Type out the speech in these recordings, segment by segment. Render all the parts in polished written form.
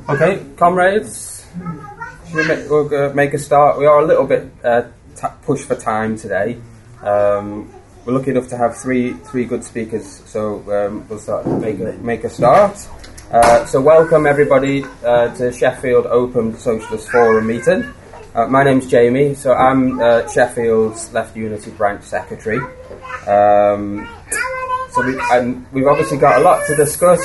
Okay, comrades, we'll make a start. We are a little bit pushed for time today. We're lucky enough to have three good speakers, so we'll start make a start. So welcome everybody to Sheffield Open Socialist Forum meeting. My name's Jamie, so I'm Sheffield's Left Unity Branch Secretary. We've obviously got a lot to discuss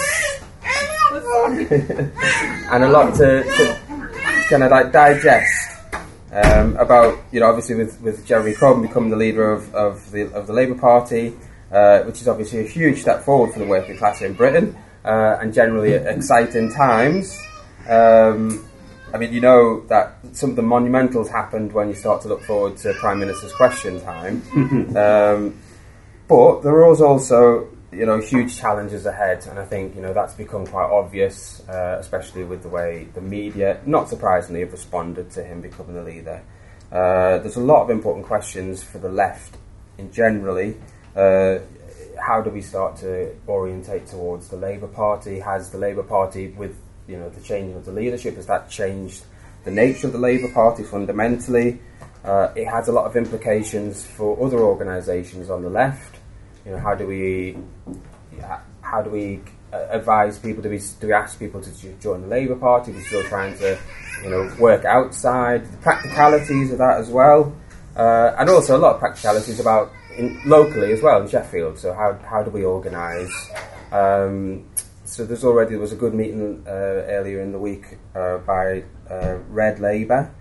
and a lot to kind of like digest about, obviously with Jeremy Corbyn becoming the leader of the Labour Party, which is obviously a huge step forward for the working class in Britain, and generally exciting times. That some of the monumentals happened when you start to look forward to Prime Minister's question time. But there was also, huge challenges ahead, and I think, that's become quite obvious, especially with the way the media, not surprisingly, have responded to him becoming the leader. There's a lot of important questions for the left in generally. How do we start to orientate towards the Labour Party? Has the Labour Party, with the changing of the leadership, has that changed the nature of the Labour Party fundamentally? It has a lot of implications for other organisations on the left. How do we advise people? Do we ask people to join the Labour Party? We're still trying to work outside the practicalities of that as well, and also a lot of practicalities about locally as well in Sheffield. So how do we organise? So there was a good meeting earlier in the week by Red Labour.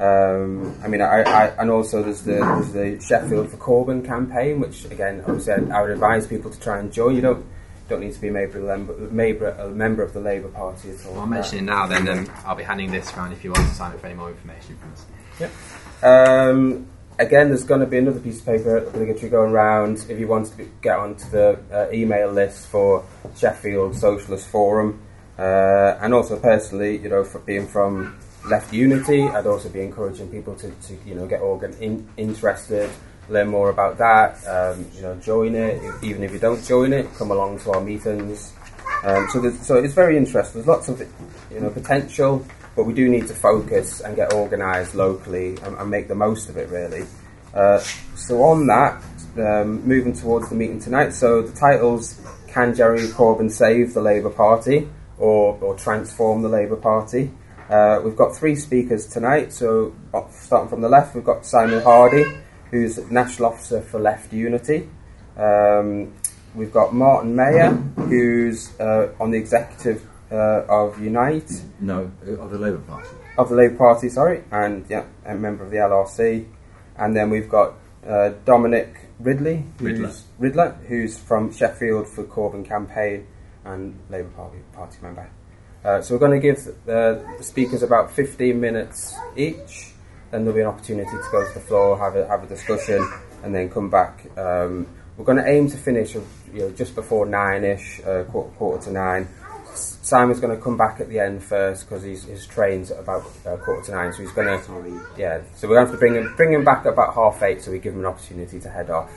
And also there's the Sheffield for Corbyn campaign, which again, obviously, I would advise people to try and join. You don't need to be a member of the Labour Party at all. Well, I'll mention it now. Then I'll be handing this around if you want to sign up for any more information from us. Yeah. Again, there's going to be another piece of paper obligatory going around if you want to get onto the email list for Sheffield Socialist Forum. And also personally, for being from Left Unity, I'd also be encouraging people to get interested, learn more about that. Join it. Even if you don't join it, come along to our meetings. So it's very interesting. There's lots of potential. But we do need to focus and get organised locally and make the most of it, really. So on that, moving towards the meeting tonight. So the title's Can Jeremy Corbyn Save the Labour Party or Transform the Labour Party? We've got three speakers tonight. So starting from the left, we've got Simon Hardy, who's National Officer for Left Unity. We've got Martin Mayer, who's on the executive of Unite. No, of the Labour Party. Of the Labour Party, sorry, and a member of the LRC. And then we've got Dominic Riddler, who's from Sheffield for Corbyn campaign and Labour Party member. So we're going to give the speakers about 15 minutes each. Then there'll be an opportunity to go to the floor, have a discussion, and then come back. We're going to aim to finish, just before 9ish, quarter to 9. Simon's going to come back at the end first because his train's at about quarter to 9, so he's going to. So we're going to have to bring him back at about 8:30, so we give him an opportunity to head off.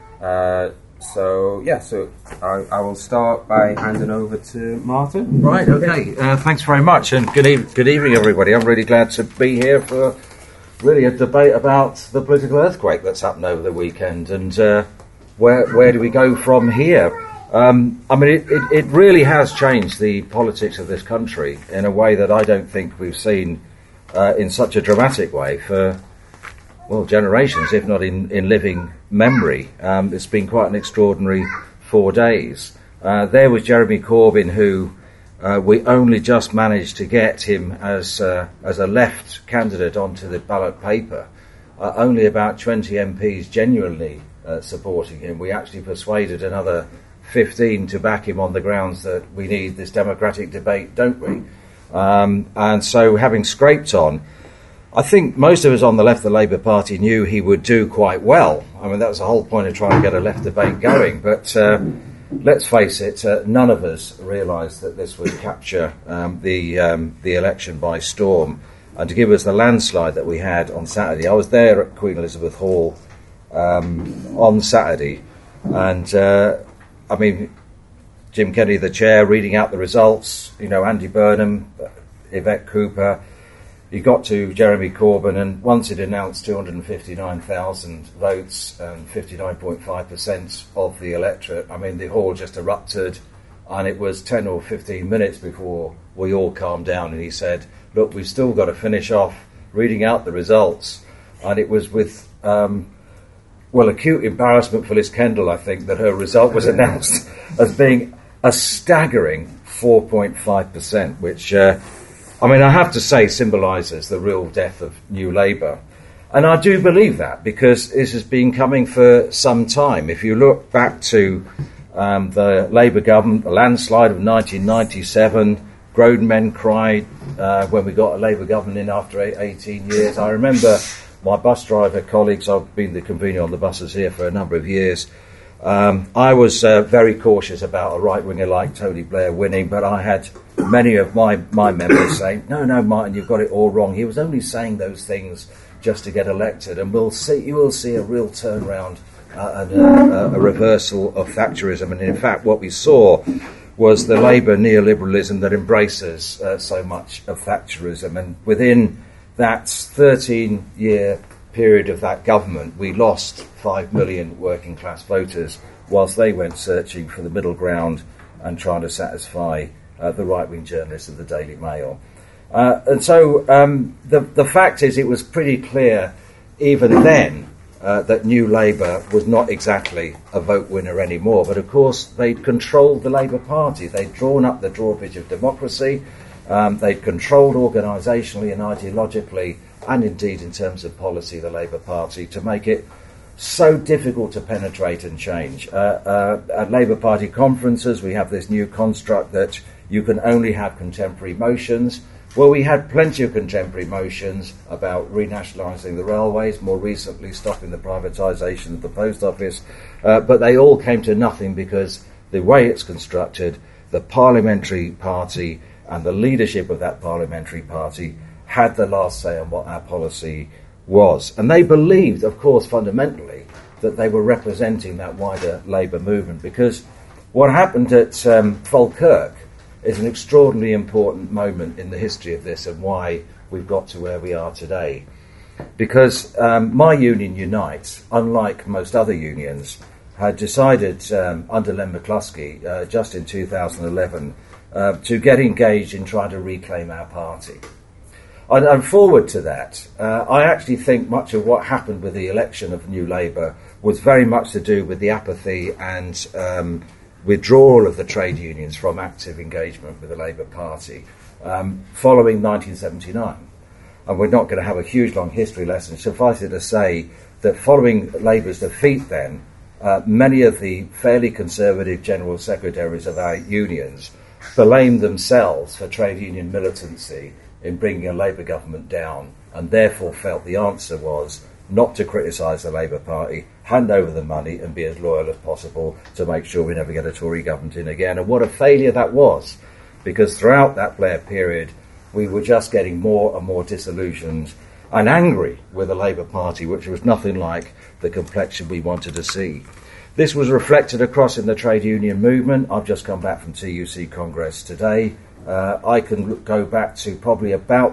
So I will start by handing over to Martin. Right. Okay. Thanks very much, and good evening, everybody. I'm really glad to be here for really a debate about the political earthquake that's happened over the weekend, and where do we go from here? It really has changed the politics of this country in a way that I don't think we've seen in such a dramatic way for, generations, if not in living memory. It's been quite an extraordinary 4 days. There was Jeremy Corbyn, who we only just managed to get him as a left candidate onto the ballot paper. Only about 20 MPs genuinely supporting him. We actually persuaded another 15 to back him on the grounds that we need this democratic debate, don't we? And so having scraped on, I think most of us on the left of the Labour Party knew he would do quite well. That was the whole point of trying to get a left debate going. But let's face it, none of us realised that this would capture the election by storm. And to give us the landslide that we had on Saturday, I was there at Queen Elizabeth Hall on Saturday, and Jim Kennedy, the chair, reading out the results, Andy Burnham, Yvette Cooper. He got to Jeremy Corbyn, and once he'd announced 259,000 votes and 59.5% of the electorate, I mean, the hall just erupted, and it was 10 or 15 minutes before we all calmed down, and he said, look, we've still got to finish off reading out the results. And it was with, acute embarrassment for Liz Kendall, I think, that her result was announced as being a staggering 4.5%, which, I have to say, symbolises the real death of New Labour. And I do believe that, because this has been coming for some time. If you look back to the Labour government, the landslide of 1997, grown men cried when we got a Labour government in after 18 years. I remember my bus driver colleagues, I've been the convener on the buses here for a number of years. I was very cautious about a right-winger like Tony Blair winning, but I had many of my members saying, no, Martin, you've got it all wrong. He was only saying those things just to get elected, and you will see a real turnaround and a reversal of Thatcherism. And in fact, what we saw was the Labour neoliberalism that embraces so much of Thatcherism. And within that 13-year period of that government, we lost 5 million working class voters whilst they went searching for the middle ground and trying to satisfy the right-wing journalists of the Daily Mail. And so the fact is, it was pretty clear even then that New Labour was not exactly a vote winner anymore. But of course, they'd controlled the Labour Party. They'd drawn up the drawbridge of democracy. They'd controlled organisationally and ideologically, and indeed in terms of policy, the Labour Party, to make it so difficult to penetrate and change. At Labour Party conferences, we have this new construct that you can only have contemporary motions. Well, we had plenty of contemporary motions about renationalising the railways, more recently stopping the privatisation of the post office, but they all came to nothing because the way it's constructed, the parliamentary party and the leadership of that parliamentary party had the last say on what our policy was. And they believed, of course, fundamentally, that they were representing that wider Labour movement, because what happened at Falkirk is an extraordinarily important moment in the history of this and why we've got to where we are today. Because my union, Unite, unlike most other unions, had decided under Len McCluskey just in 2011 to get engaged in trying to reclaim our party. And forward to that, I actually think much of what happened with the election of New Labour was very much to do with the apathy and withdrawal of the trade unions from active engagement with the Labour Party following 1979. And we're not going to have a huge long history lesson. Suffice it to say that following Labour's defeat then, many of the fairly conservative general secretaries of our unions blamed themselves for trade union militancy in bringing a Labour government down, and therefore felt the answer was not to criticise the Labour Party, hand over the money and be as loyal as possible to make sure we never get a Tory government in again. And what a failure that was, because throughout that Blair period we were just getting more and more disillusioned and angry with the Labour Party, which was nothing like the complexion we wanted to see. This was reflected across in the trade union movement. I've just come back from TUC Congress today. I can go back to probably about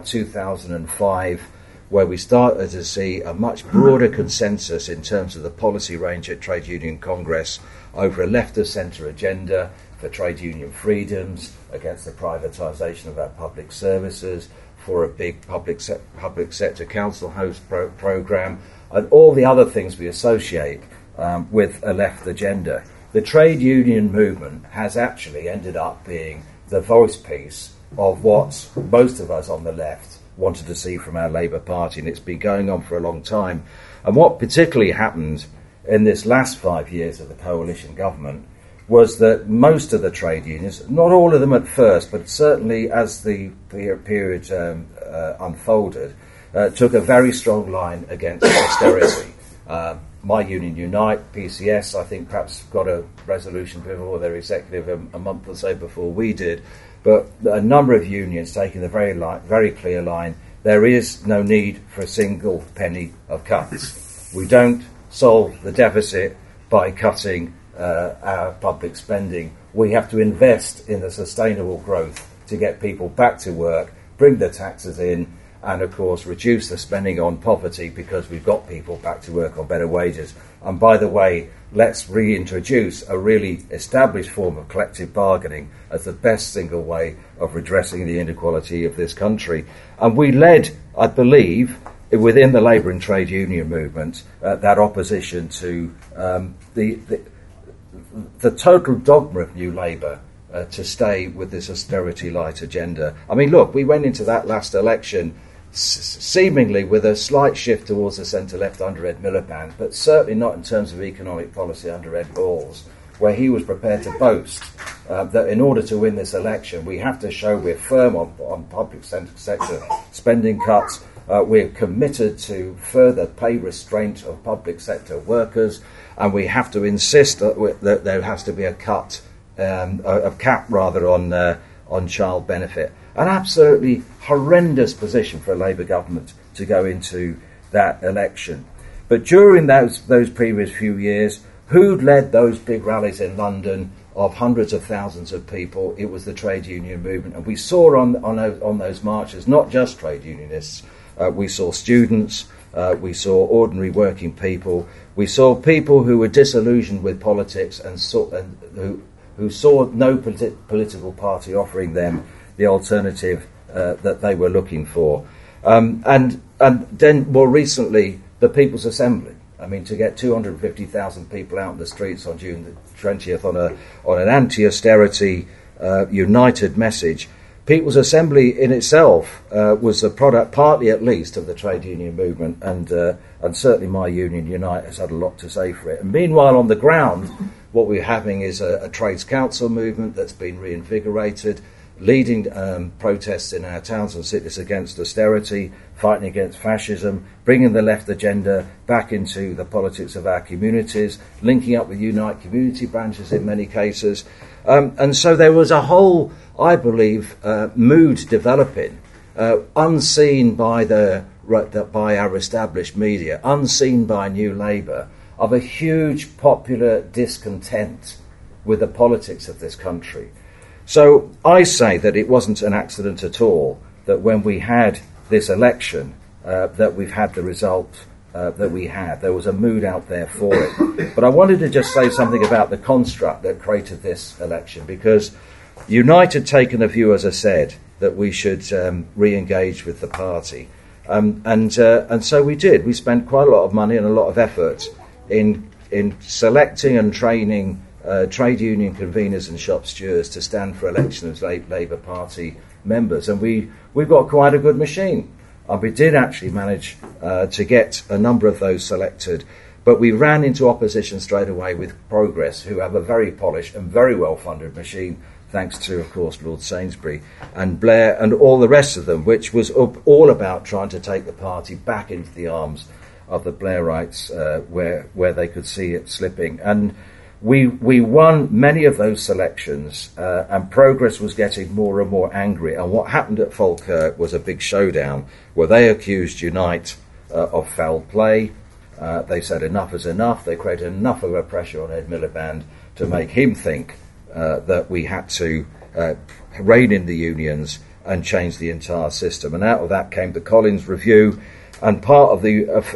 2005, where we started to see a much broader consensus in terms of the policy range at Trade Union Congress over a left-of-centre agenda for trade union freedoms, against the privatisation of our public services, for a big public sector council host programme, and all the other things we associate with a left agenda. The trade union movement has actually ended up being the voice piece of what most of us on the left wanted to see from our Labour Party, and it's been going on for a long time. And what particularly happened in this last 5 years of the coalition government was that most of the trade unions, not all of them at first, but certainly as the period unfolded, took a very strong line against austerity. My union, Unite, PCS, I think perhaps got a resolution before their executive a month or so before we did, but a number of unions taking the very clear line, there is no need for a single penny of cuts. We don't solve the deficit by cutting our public spending. We have to invest in the sustainable growth to get people back to work, bring the taxes in, and of course reduce the spending on poverty because we've got people back to work on better wages. And by the way, let's reintroduce a really established form of collective bargaining as the best single way of redressing the inequality of this country. And we led, I believe, within the labour and trade union movement, that opposition to the total dogma of New Labour to stay with this austerity light agenda. I mean, look, we went into that last election seemingly with a slight shift towards the centre-left under Ed Miliband, but certainly not in terms of economic policy under Ed Balls, where he was prepared to boast that in order to win this election, we have to show we're firm on public sector spending cuts, we're committed to further pay restraint of public sector workers, and we have to insist that there has to be a cap on child benefit. An absolutely horrendous position for a Labour government to go into that election. But during those previous few years, who'd led those big rallies in London of hundreds of thousands of people? It was the trade union movement. And we saw on those marches not just trade unionists. We saw students, we saw ordinary working people, we saw people who were disillusioned with politics and who saw no political party offering them the alternative that they were looking for. And then more recently, the People's Assembly. I mean, to get 250,000 people out in the streets on June the 20th on an anti-austerity united message. People's Assembly in itself was a product, partly at least, of the trade union movement, and certainly my union, Unite, has had a lot to say for it. And meanwhile, on the ground, what we're having is a trades council movement that's been reinvigorated, leading protests in our towns and cities against austerity, fighting against fascism, bringing the left agenda back into the politics of our communities, linking up with Unite community branches in many cases. And so there was a whole, I believe, mood developing, unseen by our established media, unseen by New Labour, of a huge popular discontent with the politics of this country. So I say that it wasn't an accident at all that when we had this election, that we've had the result that we had. There was a mood out there for it. But I wanted to just say something about the construct that created this election, because Unite had taken a view, as I said, that we should re-engage with the party. And so we did. We spent quite a lot of money and a lot of effort in selecting and training trade union conveners and shop stewards to stand for election as Labour Party members. And we've got quite a good machine. We did actually manage to get a number of those selected, but we ran into opposition straight away with Progress, who have a very polished and very well-funded machine, thanks to, of course, Lord Sainsbury and Blair and all the rest of them, which was all about trying to take the party back into the arms of the Blairites, where they could see it slipping. And we won many of those selections, and Progress was getting more and more angry. And what happened at Falkirk was a big showdown where they accused Unite of foul play. They said enough is enough. They created enough of a pressure on Ed Miliband to make him think that we had to rein in the unions and change the entire system. And out of that came the Collins Review. And part of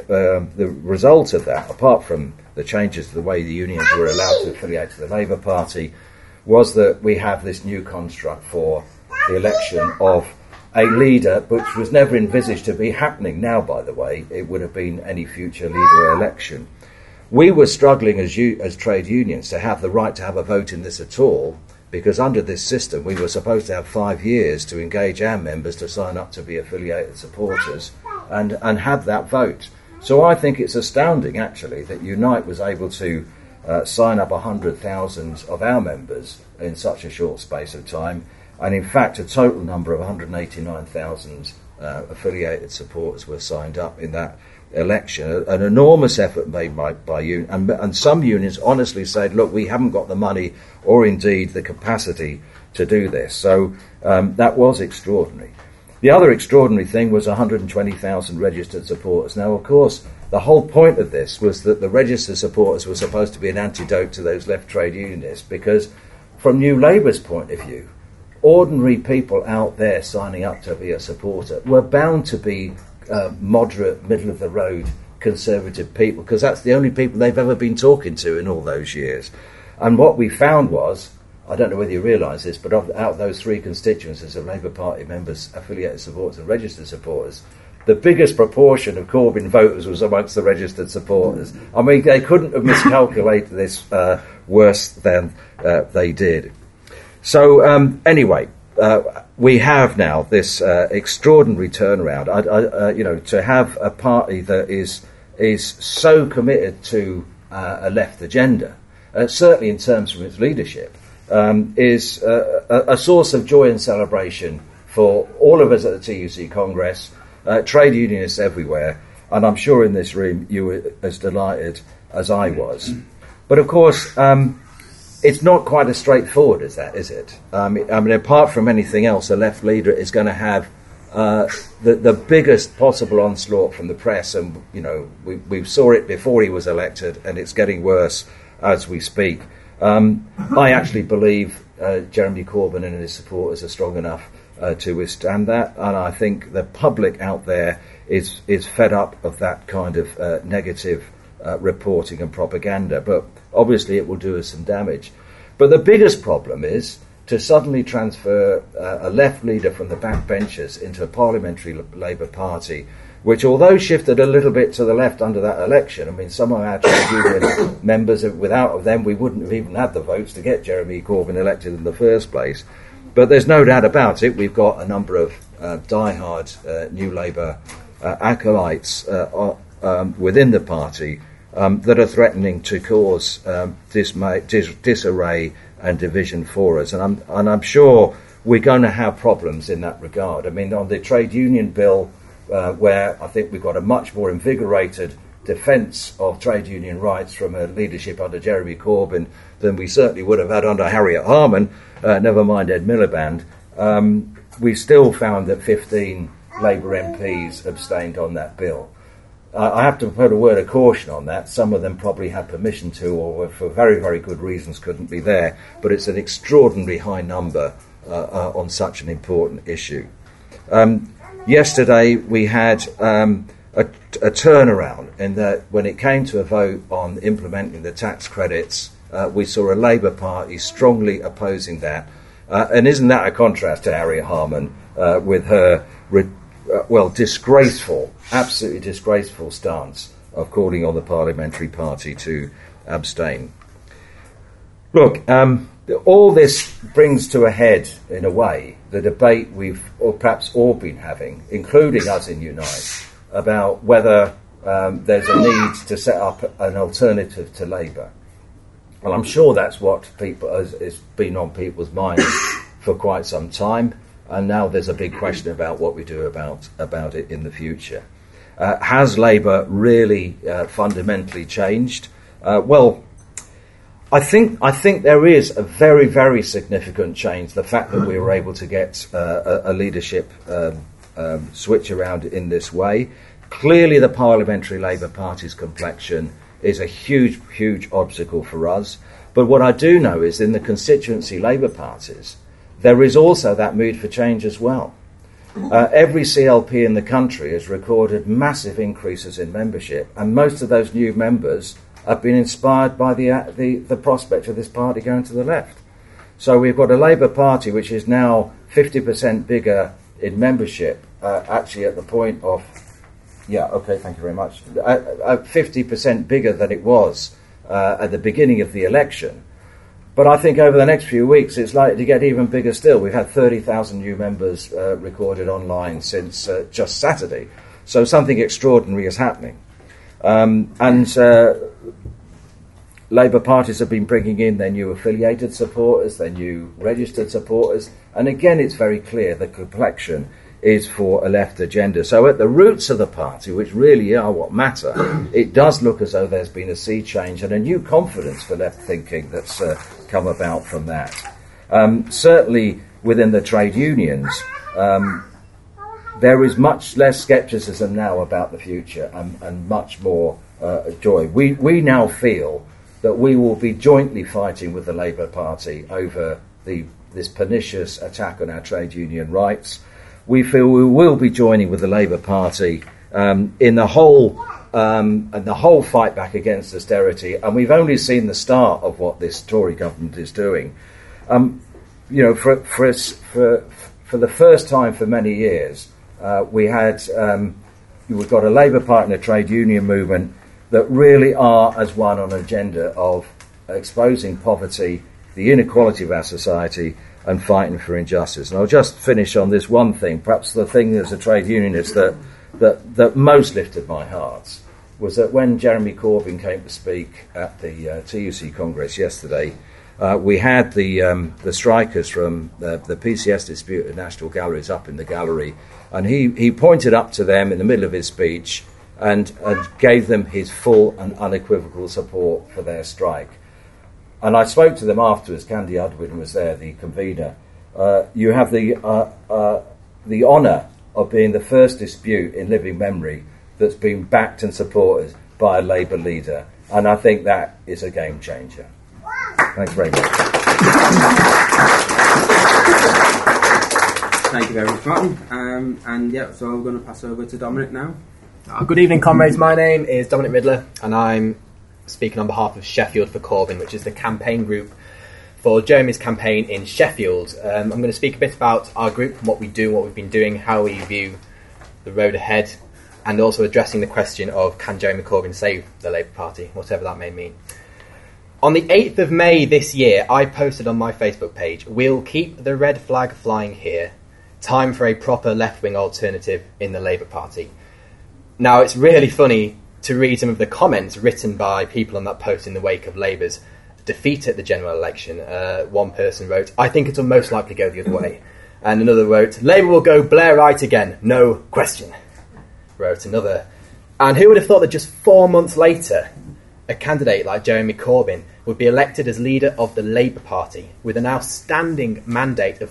the result of that, apart from the changes to the way the unions were allowed to affiliate to the Labour Party, was that we have this new construct for the election of a leader, which was never envisaged to be happening now, by the way. It would have been any future leader election. We were struggling as trade unions to have the right to have a vote in this at all, because under this system we were supposed to have 5 years to engage our members to sign up to be affiliated supporters and have that vote. So I think it's astounding, actually, that Unite was able to sign up 100,000 of our members in such a short space of time, and in fact a total number of 189,000 affiliated supporters were signed up in that election. An enormous effort made by unions, and some unions honestly said, look, we haven't got the money or indeed the capacity to do this. So that was extraordinary. The other extraordinary thing was 120,000 registered supporters. Now, of course, the whole point of this was that the registered supporters were supposed to be an antidote to those left trade unionists, because from New Labour's point of view, ordinary people out there signing up to be a supporter were bound to be moderate, middle-of-the-road conservative people, because that's the only people they've ever been talking to in all those years. And what we found was, I don't know whether you realise this, but out of those three constituencies of Labour Party members, affiliated supporters and registered supporters, the biggest proportion of Corbyn voters was amongst the registered supporters. I mean, they couldn't have miscalculated this worse than they did. So anyway, we have now this extraordinary turnaround. To have a party that is so committed to a left agenda, certainly in terms of its leadership, is a source of joy and celebration for all of us at the TUC Congress, trade unionists everywhere, and I'm sure in this room you were as delighted as I was. But of course, it's not quite as straightforward as that, is it? I mean, apart from anything else, a left leader is going to have the biggest possible onslaught from the press, and we saw it before he was elected, and it's getting worse as we speak. I actually believe Jeremy Corbyn and his supporters are strong enough to withstand that, and I think the public out there is fed up of that kind of negative reporting and propaganda. But obviously it will do us some damage. But the biggest problem is to suddenly transfer a left leader from the backbenchers into a parliamentary Labour Party, which, although shifted a little bit to the left under that election, I mean, some of our trade union members, without them, we wouldn't have even had the votes to get Jeremy Corbyn elected in the first place. But there's no doubt about it, we've got a number of die-hard New Labour acolytes within the party that are threatening to cause disarray and division for us. And I'm sure we're going to have problems in that regard. I mean, on the trade union bill, where I think we've got a much more invigorated defence of trade union rights from a leadership under Jeremy Corbyn than we certainly would have had under Harriet Harman, never mind Ed Miliband. We still found that 15 Labour MPs abstained on that bill. I have to put a word of caution on that. Some of them probably had permission to, or for very, very good reasons couldn't be there, but it's an extraordinarily high number on such an important issue. Yesterday we had a turnaround in that when it came to a vote on implementing the tax credits, we saw a Labour Party strongly opposing that. And isn't that a contrast to Harriet Harman with her, disgraceful, absolutely disgraceful stance of calling on the parliamentary party to abstain? Look, all this brings to a head, in a way, the debate we've perhaps all been having, including us in Unite, about whether there's a need to set up an alternative to Labour. Well, I'm sure that's what has been on people's minds for quite some time, and now there's a big question about what we do about it in the future. Has Labour really fundamentally changed? I think there is a very, very significant change. The fact that we were able to get a leadership switch around in this way. Clearly, the Parliamentary Labour Party's complexion is a huge, huge obstacle for us. But what I do know is in the constituency Labour parties, there is also that mood for change as well. Every CLP in the country has recorded massive increases in membership, and most of those new members have been inspired by the prospect of this party going to the left. So we've got a Labour Party which is now 50% bigger in membership, actually at the point of, thank you very much, 50% bigger than it was at the beginning of the election. But I think over the next few weeks it's likely to get even bigger still. We've had 30,000 new members recorded online since just Saturday. So something extraordinary is happening. Labour parties have been bringing in their new affiliated supporters, their new registered supporters, and again it's very clear the complexion is for a left agenda. So at the roots of the party, which really are what matter, it does look as though there's been a sea change and a new confidence for left thinking that's come about from that. Certainly within the trade unions, there is much less scepticism now about the future and much more joy. We now feel that we will be jointly fighting with the Labour Party over the this pernicious attack on our trade union rights. We feel we will be joining with the Labour Party in the whole fight back against austerity, and we've only seen the start of what this Tory government is doing. For the first time for many years, we've got a Labour Party and a trade union movement that really are as one on an agenda of exposing poverty, the inequality of our society, and fighting for injustice. And I'll just finish on this one thing. Perhaps the thing as a trade unionist that most lifted my heart was that when Jeremy Corbyn came to speak at the TUC Congress yesterday, we had the strikers from the PCS dispute at National Galleries up in the gallery, and he pointed up to them in the middle of his speech and gave them his full and unequivocal support for their strike. And I spoke to them afterwards. Candy Udwin was there, the convener. You have the honour of being the first dispute in living memory that's been backed and supported by a Labour leader, and I think that is a game changer. Thanks very much. Thank you very much, Martin. So I'm going to pass over to Dominic now. Good evening, comrades. My name is Dominic Riddler, and I'm speaking on behalf of Sheffield for Corbyn, which is the campaign group for Jeremy's campaign in Sheffield. I'm going to speak a bit about our group, what we do, what we've been doing, how we view the road ahead, and also addressing the question of can Jeremy Corbyn save the Labour Party, whatever that may mean. On the 8th of May this year, I posted on my Facebook page, "We'll keep the red flag flying here. Time for a proper left-wing alternative in the Labour Party." Now, it's really funny to read some of the comments written by people on that post in the wake of Labour's defeat at the general election. One person wrote, "I think it'll most likely go the other way." And another wrote, "Labour will go Blairite again, no question," wrote another. And who would have thought that just 4 months later, a candidate like Jeremy Corbyn would be elected as leader of the Labour Party with an outstanding mandate of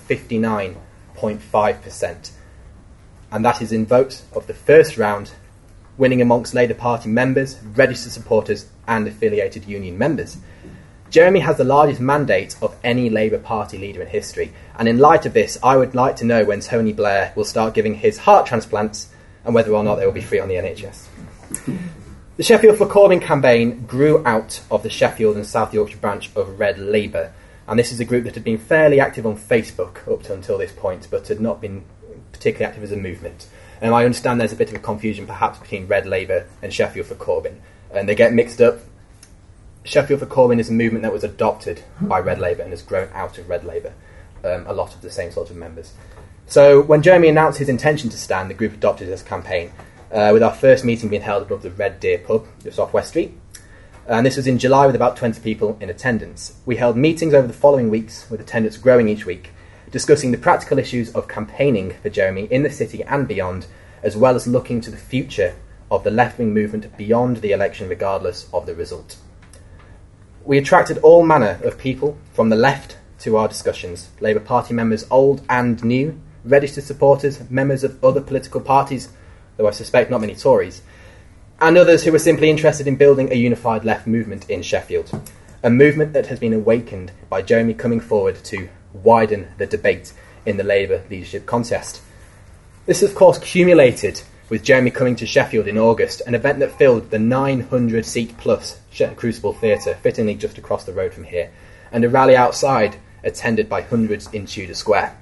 59.5%. And that is in votes of the first round, winning amongst Labour Party members, registered supporters and affiliated union members. Jeremy has the largest mandate of any Labour Party leader in history, and in light of this, I would like to know when Tony Blair will start giving his heart transplants and whether or not they will be free on the NHS. The Sheffield for Corbyn campaign grew out of the Sheffield and South Yorkshire branch of Red Labour, and this is a group that had been fairly active on Facebook up to until this point, but had not been particularly active as a movement. And I understand there's a bit of a confusion perhaps between Red Labour and Sheffield for Corbyn, and they get mixed up. Sheffield for Corbyn is a movement that was adopted by Red Labour and has grown out of Red Labour, a lot of the same sort of members. So when Jeremy announced his intention to stand, the group adopted this campaign, with our first meeting being held above the Red Deer pub, just off West Street. And this was in July with about 20 people in attendance. We held meetings over the following weeks, with attendance growing each week, discussing the practical issues of campaigning for Jeremy in the city and beyond, as well as looking to the future of the left-wing movement beyond the election regardless of the result. We attracted all manner of people from the left to our discussions, Labour Party members old and new, registered supporters, members of other political parties, though I suspect not many Tories, and others who were simply interested in building a unified left movement in Sheffield, a movement that has been awakened by Jeremy coming forward to widen the debate in the Labour leadership contest. This, of course, cumulated with Jeremy coming to Sheffield in August, an event that filled the 900-seat-plus Crucible Theatre, fittingly just across the road from here, and a rally outside attended by hundreds in Tudor Square.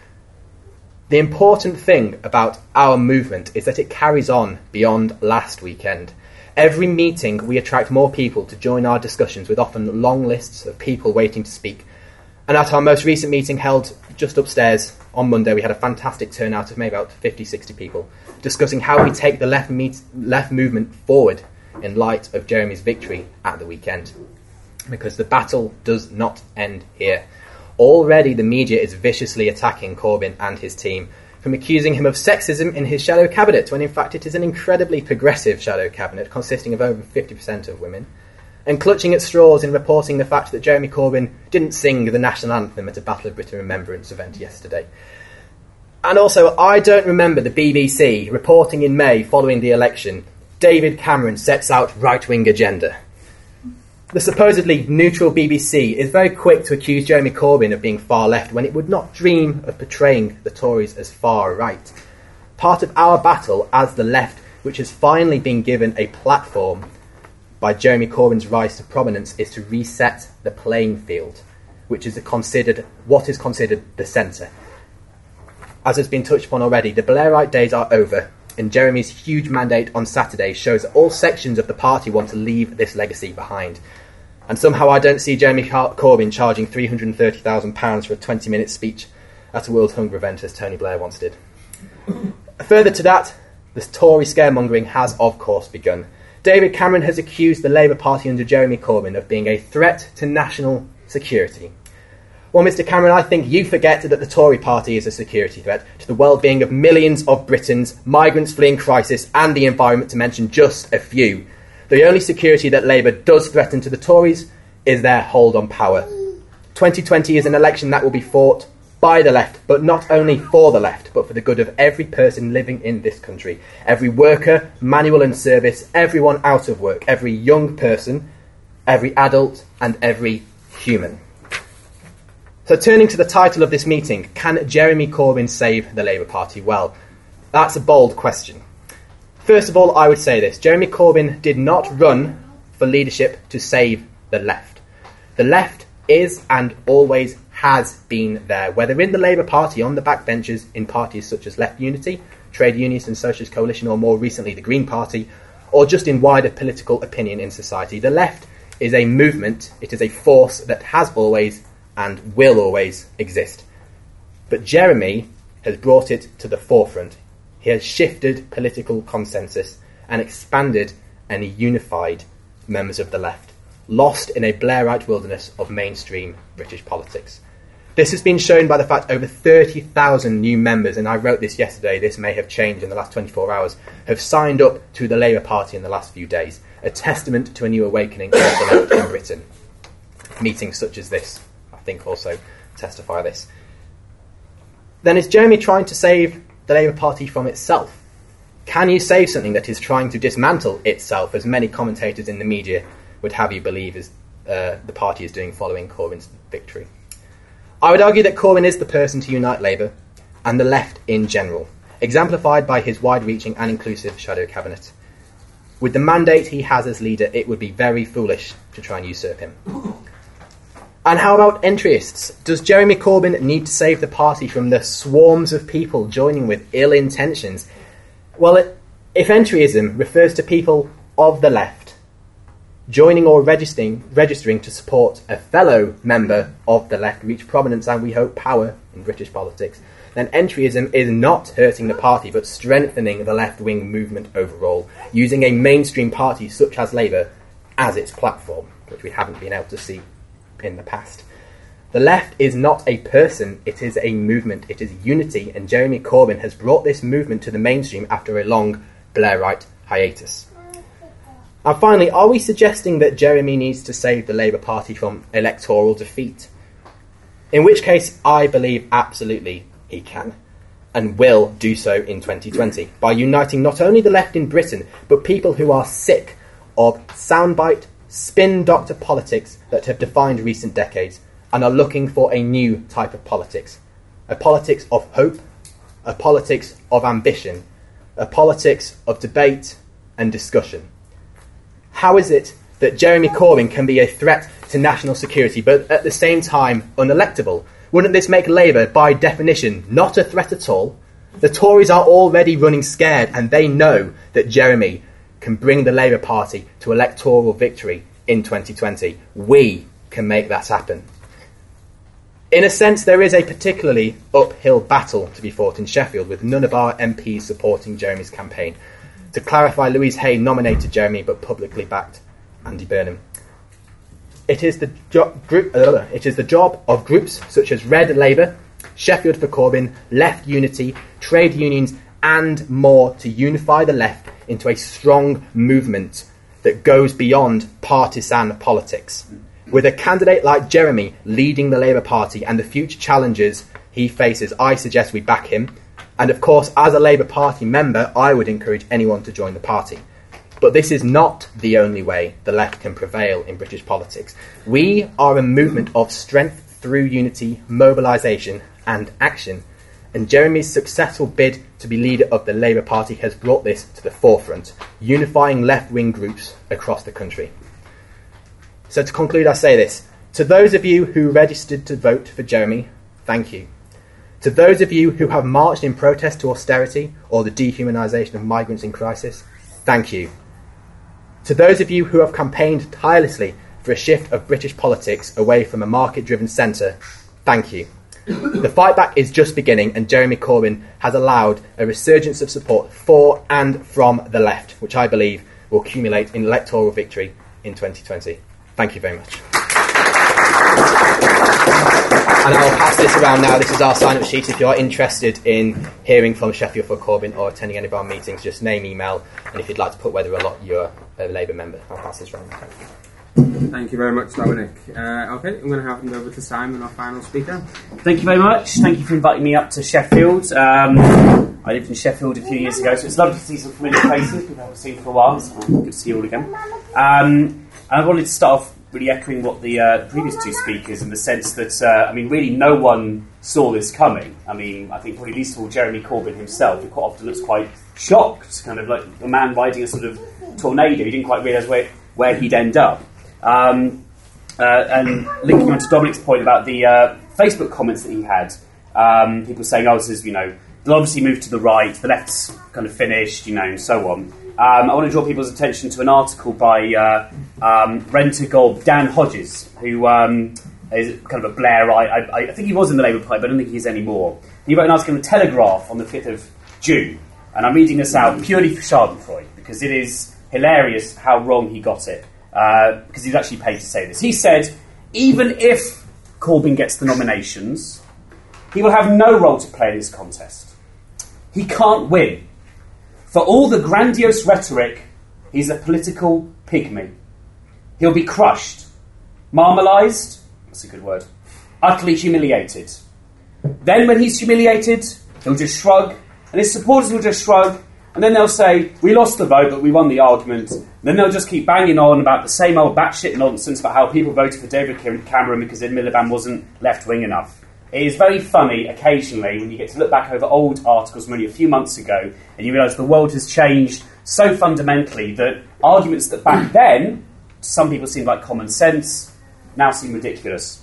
The important thing about our movement is that it carries on beyond last weekend. Every meeting we attract more people to join our discussions, with often long lists of people waiting to speak. And at our most recent meeting held just upstairs on Monday, we had a fantastic turnout of maybe about 50, 60 people, discussing how we take the left movement forward in light of Jeremy's victory at the weekend. Because the battle does not end here. Already the media is viciously attacking Corbyn and his team, from accusing him of sexism in his shadow cabinet, when in fact it is an incredibly progressive shadow cabinet consisting of over 50% of women, and clutching at straws in reporting the fact that Jeremy Corbyn didn't sing the national anthem at a Battle of Britain Remembrance event yesterday. And also, I don't remember the BBC reporting in May following the election, David Cameron sets out right-wing agenda. The supposedly neutral BBC is very quick to accuse Jeremy Corbyn of being far left when it would not dream of portraying the Tories as far right. Part of our battle as the left, which has finally been given a platform by Jeremy Corbyn's rise to prominence, is to reset the playing field, which is considered the centre. As has been touched upon already, the Blairite days are over, and Jeremy's huge mandate on Saturday shows that all sections of the party want to leave this legacy behind. And somehow I don't see Jeremy Corbyn charging £330,000 for a 20-minute speech at a World Hunger event as Tony Blair once did. Further to that, the Tory scaremongering has of course begun. David Cameron has accused the Labour Party under Jeremy Corbyn of being a threat to national security. Well, Mr Cameron, I think you forget that the Tory party is a security threat to the well-being of millions of Britons, migrants fleeing crisis and the environment, to mention just a few. The only security that Labour does threaten to the Tories is their hold on power. 2020 is an election that will be fought by the left, but not only for the left, but for the good of every person living in this country. Every worker, manual and service, everyone out of work, every young person, every adult and every human. So turning to the title of this meeting, can Jeremy Corbyn save the Labour Party? Well, that's a bold question. First of all, I would say this. Jeremy Corbyn did not run for leadership to save the left. The left is and always has been there, whether in the Labour Party, on the backbenches, in parties such as Left Unity, Trade Unionist and Socialist Coalition, or more recently the Green Party, or just in wider political opinion in society. The left is a movement, it is a force that has always and will always exist. But Jeremy has brought it to the forefront. He has shifted political consensus and expanded and unified members of the left, lost in a Blairite wilderness of mainstream British politics. This has been shown by the fact over 30,000 new members, and I wrote this yesterday, this may have changed in the last 24 hours, have signed up to the Labour Party in the last few days, a testament to a new awakening of the left in Britain. Meetings such as this, I think, also testify this. Then is Jeremy trying to save the Labour Party from itself? Can you save something that is trying to dismantle itself, as many commentators in the media would have you believe is the party is doing following Corbyn's victory? I would argue that Corbyn is the person to unite Labour and the left in general, exemplified by his wide-reaching and inclusive shadow cabinet. With the mandate he has as leader, it would be very foolish to try and usurp him. And how about entryists? Does Jeremy Corbyn need to save the party from the swarms of people joining with ill intentions? Well, if entryism refers to people of the left joining or registering to support a fellow member of the left reach prominence and, we hope, power in British politics, then entryism is not hurting the party but strengthening the left-wing movement overall, using a mainstream party such as Labour as its platform, which we haven't been able to see in the past. The left is not a person, it is a movement, it is unity, and Jeremy Corbyn has brought this movement to the mainstream after a long Blairite hiatus. And finally, are we suggesting that Jeremy needs to save the Labour Party from electoral defeat? In which case, I believe absolutely he can, and will do so in 2020, by uniting not only the left in Britain, but people who are sick of soundbite, spin doctor politics that have defined recent decades, and are looking for a new type of politics. A politics of hope, a politics of ambition, a politics of debate and discussion. How is it that Jeremy Corbyn can be a threat to national security, but at the same time unelectable? Wouldn't this make Labour, by definition, not a threat at all? The Tories are already running scared, and they know that Jeremy can bring the Labour Party to electoral victory in 2020. We can make that happen. In a sense, there is a particularly uphill battle to be fought in Sheffield, with none of our MPs supporting Jeremy's campaign. To clarify, Louise Hay nominated Jeremy but publicly backed Andy Burnham. It is the job of groups such as Red Labour, Sheffield for Corbyn, Left Unity, trade unions and more to unify the left into a strong movement that goes beyond partisan politics. With a candidate like Jeremy leading the Labour Party and the future challenges he faces, I suggest we back him. And of course, as a Labour Party member, I would encourage anyone to join the party. But this is not the only way the left can prevail in British politics. We are a movement of strength through unity, mobilisation and action. And Jeremy's successful bid to be leader of the Labour Party has brought this to the forefront, unifying left-wing groups across the country. So to conclude, I say this. To those of you who registered to vote for Jeremy, thank you. To those of you who have marched in protest to austerity or the dehumanisation of migrants in crisis, thank you. To those of you who have campaigned tirelessly for a shift of British politics away from a market-driven centre, thank you. The fight back is just beginning, and Jeremy Corbyn has allowed a resurgence of support for and from the left, which I believe will accumulate in electoral victory in 2020. Thank you very much. And I'll pass this around now. This is our sign-up sheet. If you're interested in hearing from Sheffield for Corbyn or attending any of our meetings, just name, email, and if you'd like to put whether or not you're a Labour member, I'll pass this around. Thank you very much, Dominic. Okay, I'm going to hand over to Simon, our final speaker. Thank you very much. Thank you for inviting me up to Sheffield. I lived in Sheffield a few years ago, so it's lovely to see some familiar faces people I haven't seen for a while, so good to see you all again. I wanted to start off really echoing what the previous two speakers, in the sense that, really no one saw this coming. I think probably least of all Jeremy Corbyn himself, who quite often looks quite shocked, kind of like a man riding a sort of tornado. He didn't quite realise where he'd end up. And linking on to Dominic's point about the Facebook comments that he had, people saying, this is, they'll obviously move to the right, the left's kind of finished, and so on. I want to draw people's attention to an article by Rent-A-Gob Dan Hodges, who is kind of a Blairite. I think he was in the Labour Party, but I don't think he is anymore. He wrote an article in the Telegraph on the 5th of June, and I'm reading this out purely for Schadenfreude, because it is hilarious how wrong he got it, because he's actually paid to say this. He said, even if Corbyn gets the nominations, he will have no role to play in this contest. He can't win. For all the grandiose rhetoric, he's a political pygmy. He'll be crushed, marmalised, that's a good word, utterly humiliated. Then when he's humiliated, he'll just shrug, and his supporters will just shrug, and then they'll say, we lost the vote, but we won the argument. And then they'll just keep banging on about the same old batshit nonsense about how people voted for David Cameron because Ed Miliband wasn't left-wing enough. It is very funny, occasionally, when you get to look back over old articles from only a few months ago, and you realise the world has changed so fundamentally that arguments that back then, to some people seemed like common sense, now seem ridiculous.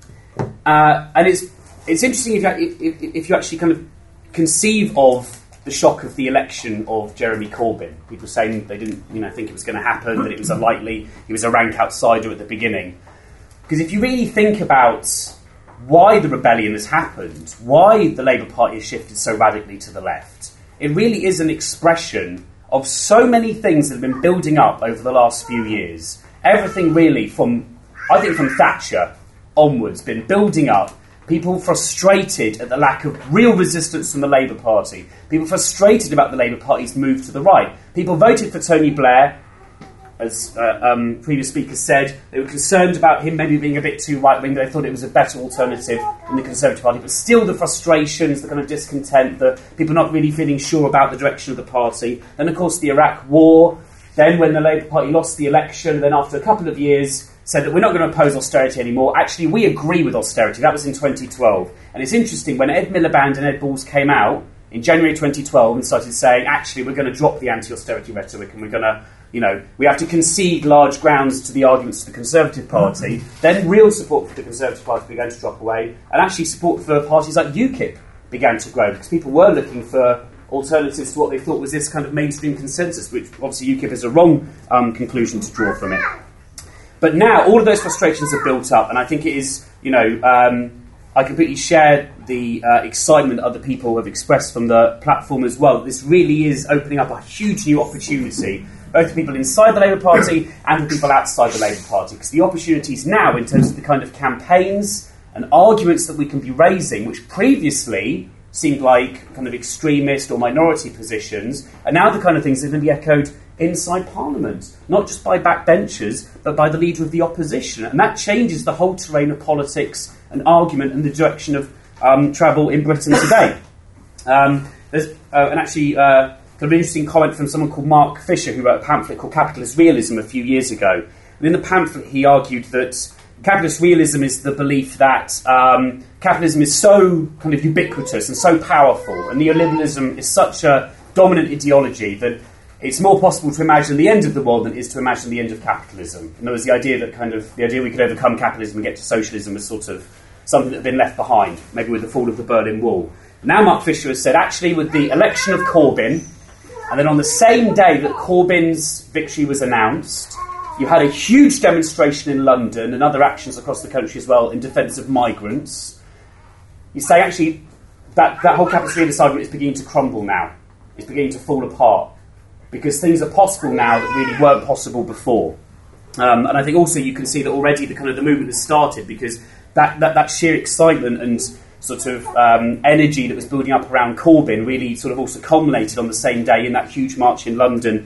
And it's interesting if you actually kind of conceive of the shock of the election of Jeremy Corbyn. People saying they didn't think it was going to happen, that it was unlikely, he was a rank outsider at the beginning. Because if you really think about why the rebellion has happened, why the Labour Party has shifted so radically to the left, it really is an expression of so many things that have been building up over the last few years. Everything really from Thatcher onwards, been building up. People frustrated at the lack of real resistance from the Labour Party. People frustrated about the Labour Party's move to the right. People voted for Tony Blair. As previous speakers said, they were concerned about him maybe being a bit too right-wing. They thought it was a better alternative than the Conservative Party. But still the frustrations, the kind of discontent, the people not really feeling sure about the direction of the party. Then, of course, the Iraq War. Then when the Labour Party lost the election, then after a couple of years said that we're not going to oppose austerity anymore. Actually, we agree with austerity. That was in 2012. And it's interesting, when Ed Miliband and Ed Balls came out in January 2012 and started saying, actually, we're going to drop the anti-austerity rhetoric and we're going to, we have to concede large grounds to the arguments of the Conservative Party, then real support for the Conservative Party began to drop away, and actually support for parties like UKIP began to grow, because people were looking for alternatives to what they thought was this kind of mainstream consensus, which obviously UKIP is a wrong conclusion to draw from it. But now all of those frustrations are built up, and I think it is, I completely share the excitement other people have expressed from the platform as well. This really is opening up a huge new opportunity, both for people inside the Labour Party and for people outside the Labour Party, because the opportunities now, in terms of the kind of campaigns and arguments that we can be raising, which previously seemed like kind of extremist or minority positions, are now the kind of things that are going to be echoed inside Parliament, not just by backbenchers, but by the leader of the opposition. And that changes the whole terrain of politics and argument and the direction of travel in Britain today. an interesting comment from someone called Mark Fisher, who wrote a pamphlet called Capitalist Realism a few years ago. And in the pamphlet, he argued that capitalist realism is the belief that capitalism is so kind of ubiquitous and so powerful, and neoliberalism is such a dominant ideology that it's more possible to imagine the end of the world than it is to imagine the end of capitalism. In other words, the idea we could overcome capitalism and get to socialism is sort of something that had been left behind, maybe with the fall of the Berlin Wall. Now Mark Fisher has said, actually, with the election of Corbyn, and then on the same day that Corbyn's victory was announced, you had a huge demonstration in London and other actions across the country as well in defence of migrants. You say, actually, that whole capitalist realist argument is beginning to crumble now. It's beginning to fall apart. Because things are possible now that really weren't possible before. And I think also you can see that already the movement has started, because that sheer excitement and sort of energy that was building up around Corbyn really sort of also culminated on the same day in that huge march in London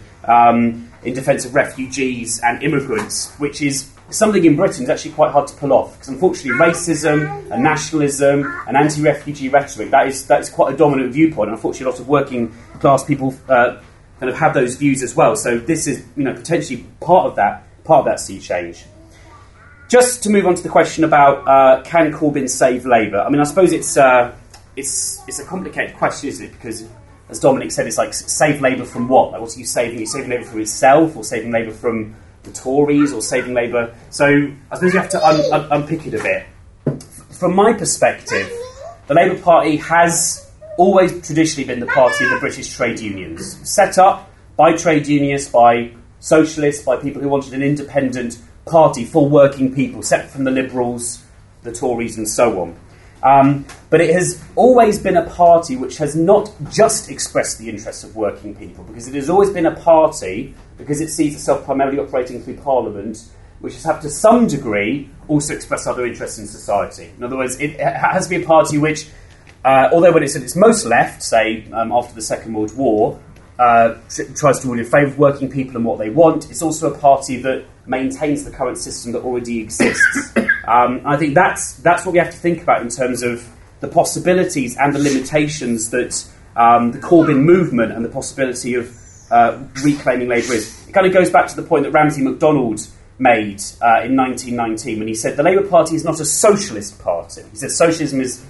in defence of refugees and immigrants, which is something in Britain is actually quite hard to pull off, because unfortunately racism and nationalism and anti-refugee rhetoric, that is quite a dominant viewpoint, and unfortunately a lot of working class people kind of have those views as well. So this is, potentially part of that sea change. Just to move on to the question about can Corbyn save Labour? I mean, I suppose it's a complicated question, isn't it? Because, as Dominic said, it's like, save Labour from what? Like, what are you saving? Are you saving Labour from itself, or saving Labour from the Tories, or saving Labour? So I suppose you have to unpick it a bit. From my perspective, the Labour Party has always traditionally been the party of the British trade unions, set up by trade unionists, by socialists, by people who wanted an independent party for working people, separate from the Liberals, the Tories and so on. But it has always been a party which has not just expressed the interests of working people, because it has always been a party, because it sees itself primarily operating through Parliament, which has had to some degree also express other interests in society. In other words, it has to be a party which, although when it's at its most left, say after the Second World War, tries to rule in favour of working people and what they want, it's also a party that maintains the current system that already exists. I think that's what we have to think about in terms of the possibilities and the limitations that the Corbyn movement and the possibility of reclaiming Labour is. It kind of goes back to the point that Ramsay MacDonald made in 1919 when he said the Labour Party is not a socialist party. He said socialism is...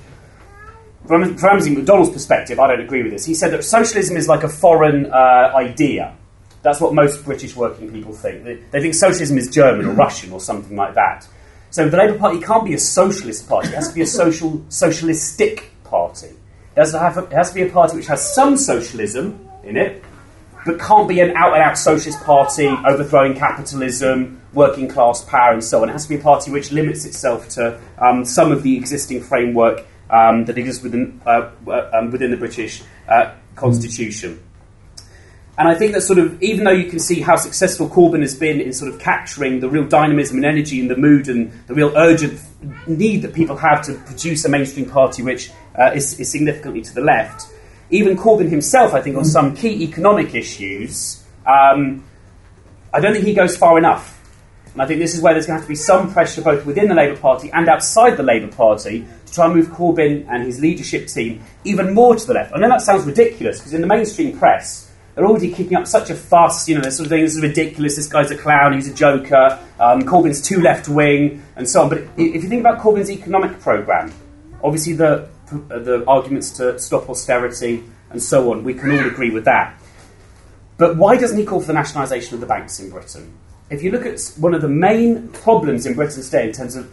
From Ramsay MacDonald's perspective, I don't agree with this. He said that socialism is like a foreign idea. That's what most British working people think. They think socialism is German or Russian or something like that. So the Labour Party can't be a socialist party. It has to be a socialistic party. It has to be a party which has some socialism in it, but can't be an out-and-out socialist party overthrowing capitalism, working class power and so on. It has to be a party which limits itself to some of the existing framework that exists within the British Constitution. And I think that sort of, even though you can see how successful Corbyn has been in sort of capturing the real dynamism and energy and the mood and the real urgent need that people have to produce a mainstream party which is significantly to the left, even Corbyn himself, I think, on some key economic issues, I don't think he goes far enough. And I think this is where there's going to have to be some pressure both within the Labour Party and outside the Labour Party to try and move Corbyn and his leadership team even more to the left. I know that sounds ridiculous, because in the mainstream press, they're already kicking up such a fuss, they're sort of saying this is ridiculous, this guy's a clown, he's a joker, Corbyn's too left-wing, and so on. But if you think about Corbyn's economic programme, obviously the arguments to stop austerity and so on, we can all agree with that. But why doesn't he call for the nationalisation of the banks in Britain? If you look at one of the main problems in Britain today in terms of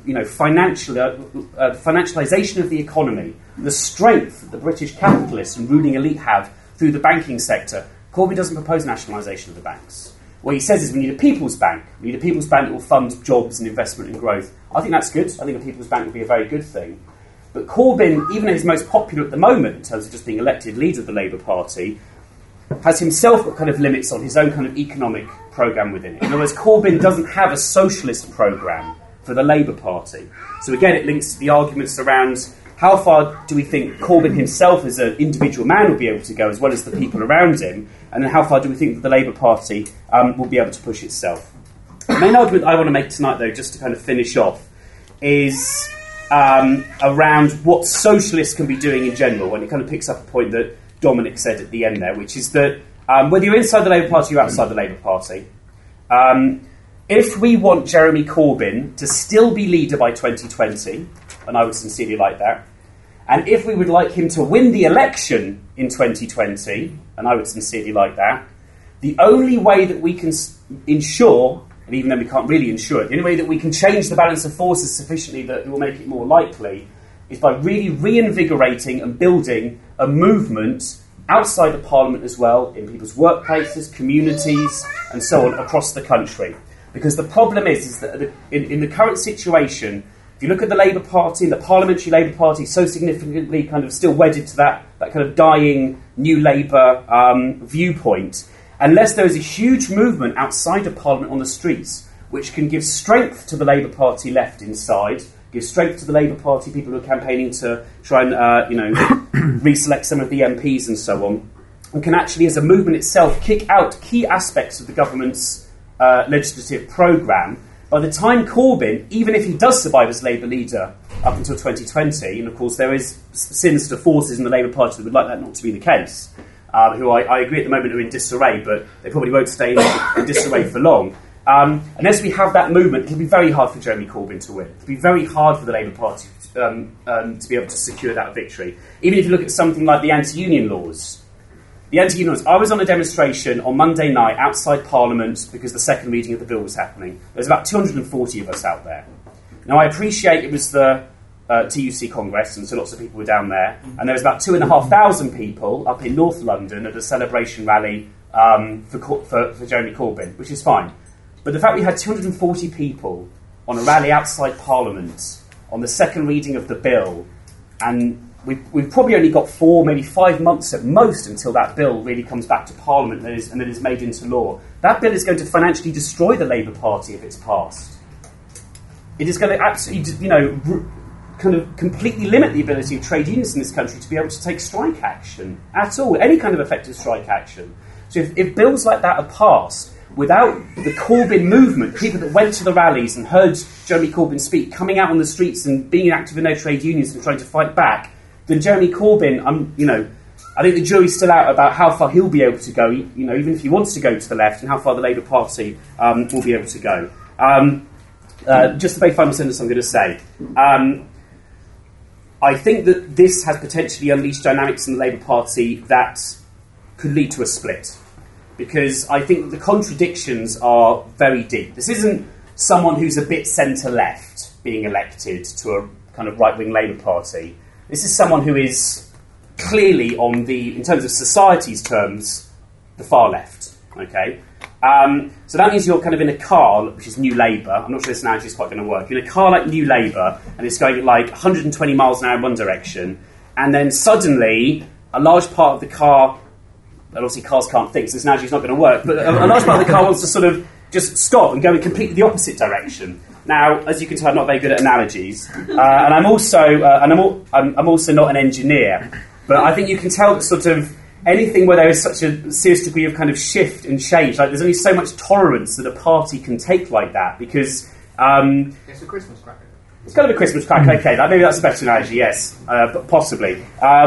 financialisation of the economy, the strength that the British capitalists and ruling elite have through the banking sector, Corbyn doesn't propose nationalisation of the banks. What he says is we need a people's bank. We need a people's bank that will fund jobs and investment and growth. I think that's good. I think a people's bank would be a very good thing. But Corbyn, even though he's most popular at the moment in terms of just being elected leader of the Labour Party, has himself got kind of limits on his own kind of economic programme within it. In other words, Corbyn doesn't have a socialist programme for the Labour Party. So again, it links to the arguments around how far do we think Corbyn himself as an individual man will be able to go, as well as the people around him, and then how far do we think that the Labour Party will be able to push itself. The main argument I want to make tonight, though, just to kind of finish off, is around what socialists can be doing in general, and it kind of picks up a point that Dominic said at the end there, which is that whether you're inside the Labour Party or outside the Labour Party, if we want Jeremy Corbyn to still be leader by 2020, and I would sincerely like that, and if we would like him to win the election in 2020, and I would sincerely like that, the only way that we can ensure, and even though we can't really ensure it, the only way that we can change the balance of forces sufficiently that it will make it more likely is by really reinvigorating and building a movement outside of Parliament as well, in people's workplaces, communities, and so on across the country. Because the problem is that in the current situation, if you look at the Labour Party and the Parliamentary Labour Party, so significantly kind of still wedded to that kind of dying New Labour viewpoint, unless there is a huge movement outside of Parliament on the streets, which can give strength to the Labour Party left inside, give strength to the Labour Party people who are campaigning to try and reselect some of the MPs and so on, and can actually, as a movement itself, kick out key aspects of the government's legislative programme. By the time Corbyn, even if he does survive as Labour leader up until 2020, and of course there is sinister forces in the Labour Party that would like that not to be the case, who I agree at the moment are in disarray, but they probably won't stay in disarray for long. Unless we have that movement, it'll be very hard for Jeremy Corbyn to win. It'll be very hard for the Labour Party to be able to secure that victory. Even if you look at something like the anti-union laws. The anti-union laws. I was on a demonstration on Monday night outside Parliament because the second reading of the bill was happening. There was about 240 of us out there. Now, I appreciate it was the TUC Congress, and so lots of people were down there. And there was about 2,500 people up in North London at a celebration rally for Jeremy Corbyn, which is fine. But the fact we had 240 people on a rally outside Parliament on the second reading of the bill, and we've probably only got 4, maybe 5 months at most until that bill really comes back to Parliament and then is made into law. That bill is going to financially destroy the Labour Party if it's passed. It is going to absolutely, kind of completely limit the ability of trade unions in this country to be able to take strike action at all, any kind of effective strike action. So if bills like that are passed, without the Corbyn movement, people that went to the rallies and heard Jeremy Corbyn speak, coming out on the streets and being active in their trade unions and trying to fight back, then Jeremy Corbyn, I think the jury's still out about how far he'll be able to go, even if he wants to go to the left, and how far the Labour Party will be able to go. Just the very final sentence I'm going to say. I think that this has potentially unleashed dynamics in the Labour Party that could lead to a split. Because I think that the contradictions are very deep. This isn't someone who's a bit centre-left being elected to a kind of right-wing Labour Party. This is someone who is clearly in terms of society's terms, the far left. Okay? So that means you're kind of in a car, which is New Labour. I'm not sure this analogy is quite going to work. You're in a car like New Labour, and it's going at like 120 miles an hour in one direction, and then suddenly a large part of the car... And obviously cars can't think, so this analogy is not going to work, but a large part of the car wants to sort of just stop and go in completely the opposite direction. Now, as you can tell, I'm not very good at analogies, and I'm also not an engineer, but I think you can tell that sort of anything where there is such a serious degree of kind of shift and change, like there's only so much tolerance that a party can take like that, because... it's a Christmas cracker. It's kind of a Christmas cracker, okay, maybe that's a better analogy, yes, but possibly.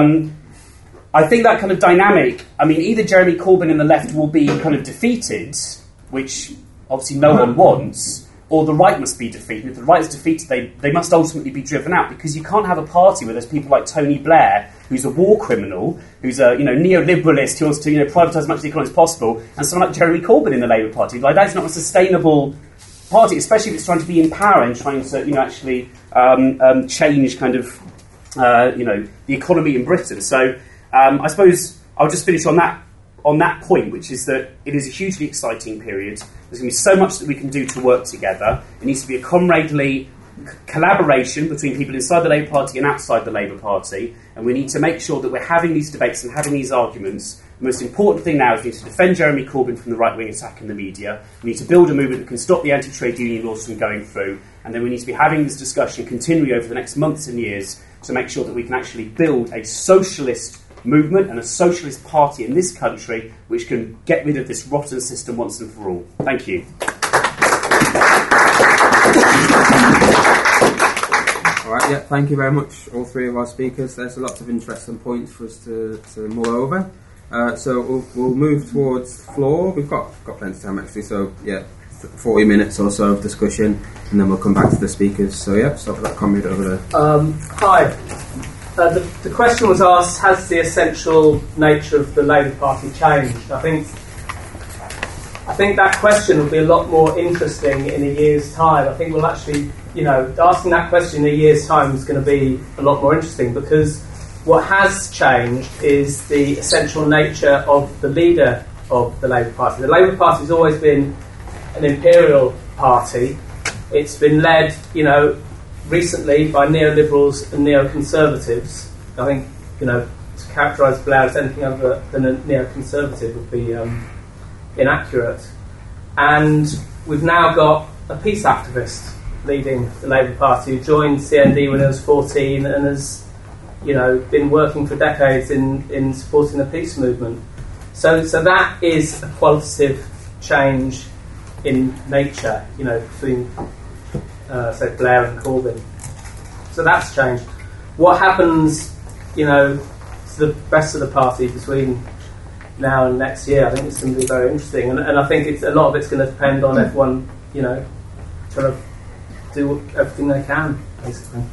I think that kind of dynamic, either Jeremy Corbyn and the left will be kind of defeated, which obviously no one wants, or the right must be defeated. If the right is defeated, they must ultimately be driven out, because you can't have a party where there's people like Tony Blair, who's a war criminal, who's a neoliberalist who wants to privatise as much of the economy as possible, and someone like Jeremy Corbyn in the Labour Party. Like, that's not a sustainable party, especially if it's trying to be in power and trying to actually change kind of the economy in Britain. So. I suppose I'll just finish on that point, which is that it is a hugely exciting period. There's going to be so much that we can do to work together. It needs to be a comradely collaboration between people inside the Labour Party and outside the Labour Party, and we need to make sure that we're having these debates and having these arguments. The most important thing now is we need to defend Jeremy Corbyn from the right-wing attack in the media. We need to build a movement that can stop the anti-trade union laws from going through, and then we need to be having this discussion continually over the next months and years to make sure that we can actually build a socialist movement and a socialist party in this country which can get rid of this rotten system once and for all. Thank you. All right, yeah, thank you very much, all three of our speakers. There's lots of interesting points for us to mull over. So we'll move towards the floor. We've got plenty of time, actually, so yeah, 40 minutes or so of discussion, and then we'll come back to the speakers. So yeah, start with that comrade over there. Hi. The question was asked, has the essential nature of the Labour Party changed? I think that question will be a lot more interesting in a year's time. I think we'll actually, asking that question in a year's time is going to be a lot more interesting, because what has changed is the essential nature of the leader of the Labour Party. The Labour Party has always been an imperial party. It's been led, recently by neoliberals and neoconservatives. I think, to characterise Blair as anything other than a neoconservative would be inaccurate. And we've now got a peace activist leading the Labour Party who joined CND when he was 14 and has, been working for decades in supporting the peace movement. So that is a qualitative change in nature, between say Blair and Corbyn. So that's changed. What happens, to the rest of the party between now and next year, I think it's going to be very interesting, and I think a lot of it's going to depend on everyone, trying to do everything they can, basically.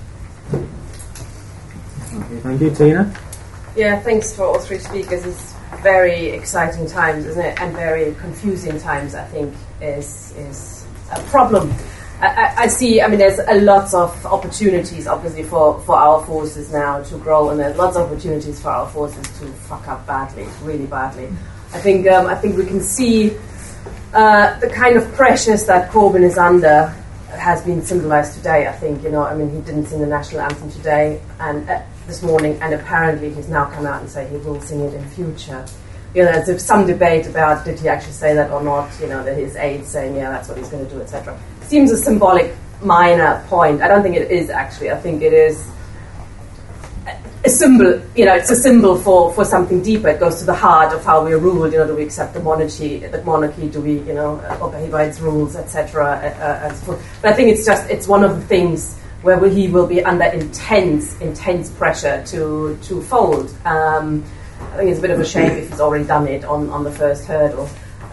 Okay, thank you, Tina. Yeah, thanks for all three speakers. It's very exciting times, isn't it? And very confusing times, I think, is a problem. I see, there's a lots of opportunities, obviously, for our forces now to grow, and there's lots of opportunities for our forces to fuck up badly, really badly. I think we can see the kind of pressures that Corbyn is under has been symbolised today, I think. He didn't sing the national anthem today, and this morning, and apparently he's now come out and said he will sing it in future. There's some debate about did he actually say that or not, that his aides saying, yeah, that's what he's going to do, etc. Seems a symbolic minor point. I don't think it is, actually. I think it is a symbol, it's a symbol for something deeper. It goes to the heart of how we're ruled. Do we accept the monarchy, do we, obey by its rules, etc. But I think it's one of the things where he will be under intense pressure to fold. I think it's a bit of a shame if he's already done it on the first hurdle.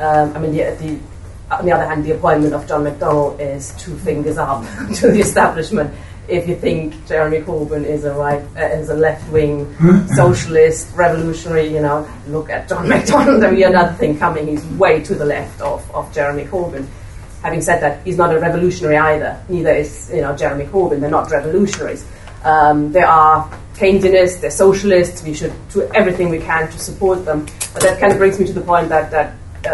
On the other hand, the appointment of John McDonnell is two fingers up to the establishment. If you think Jeremy Corbyn is a left-wing socialist, revolutionary, look at John McDonnell. There'll be another thing coming. He's way to the left of Jeremy Corbyn. Having said that, he's not a revolutionary either. Neither is Jeremy Corbyn. They're not revolutionaries. They are Keynesianists, they're socialists. We should do everything we can to support them. But that kind of brings me to the point that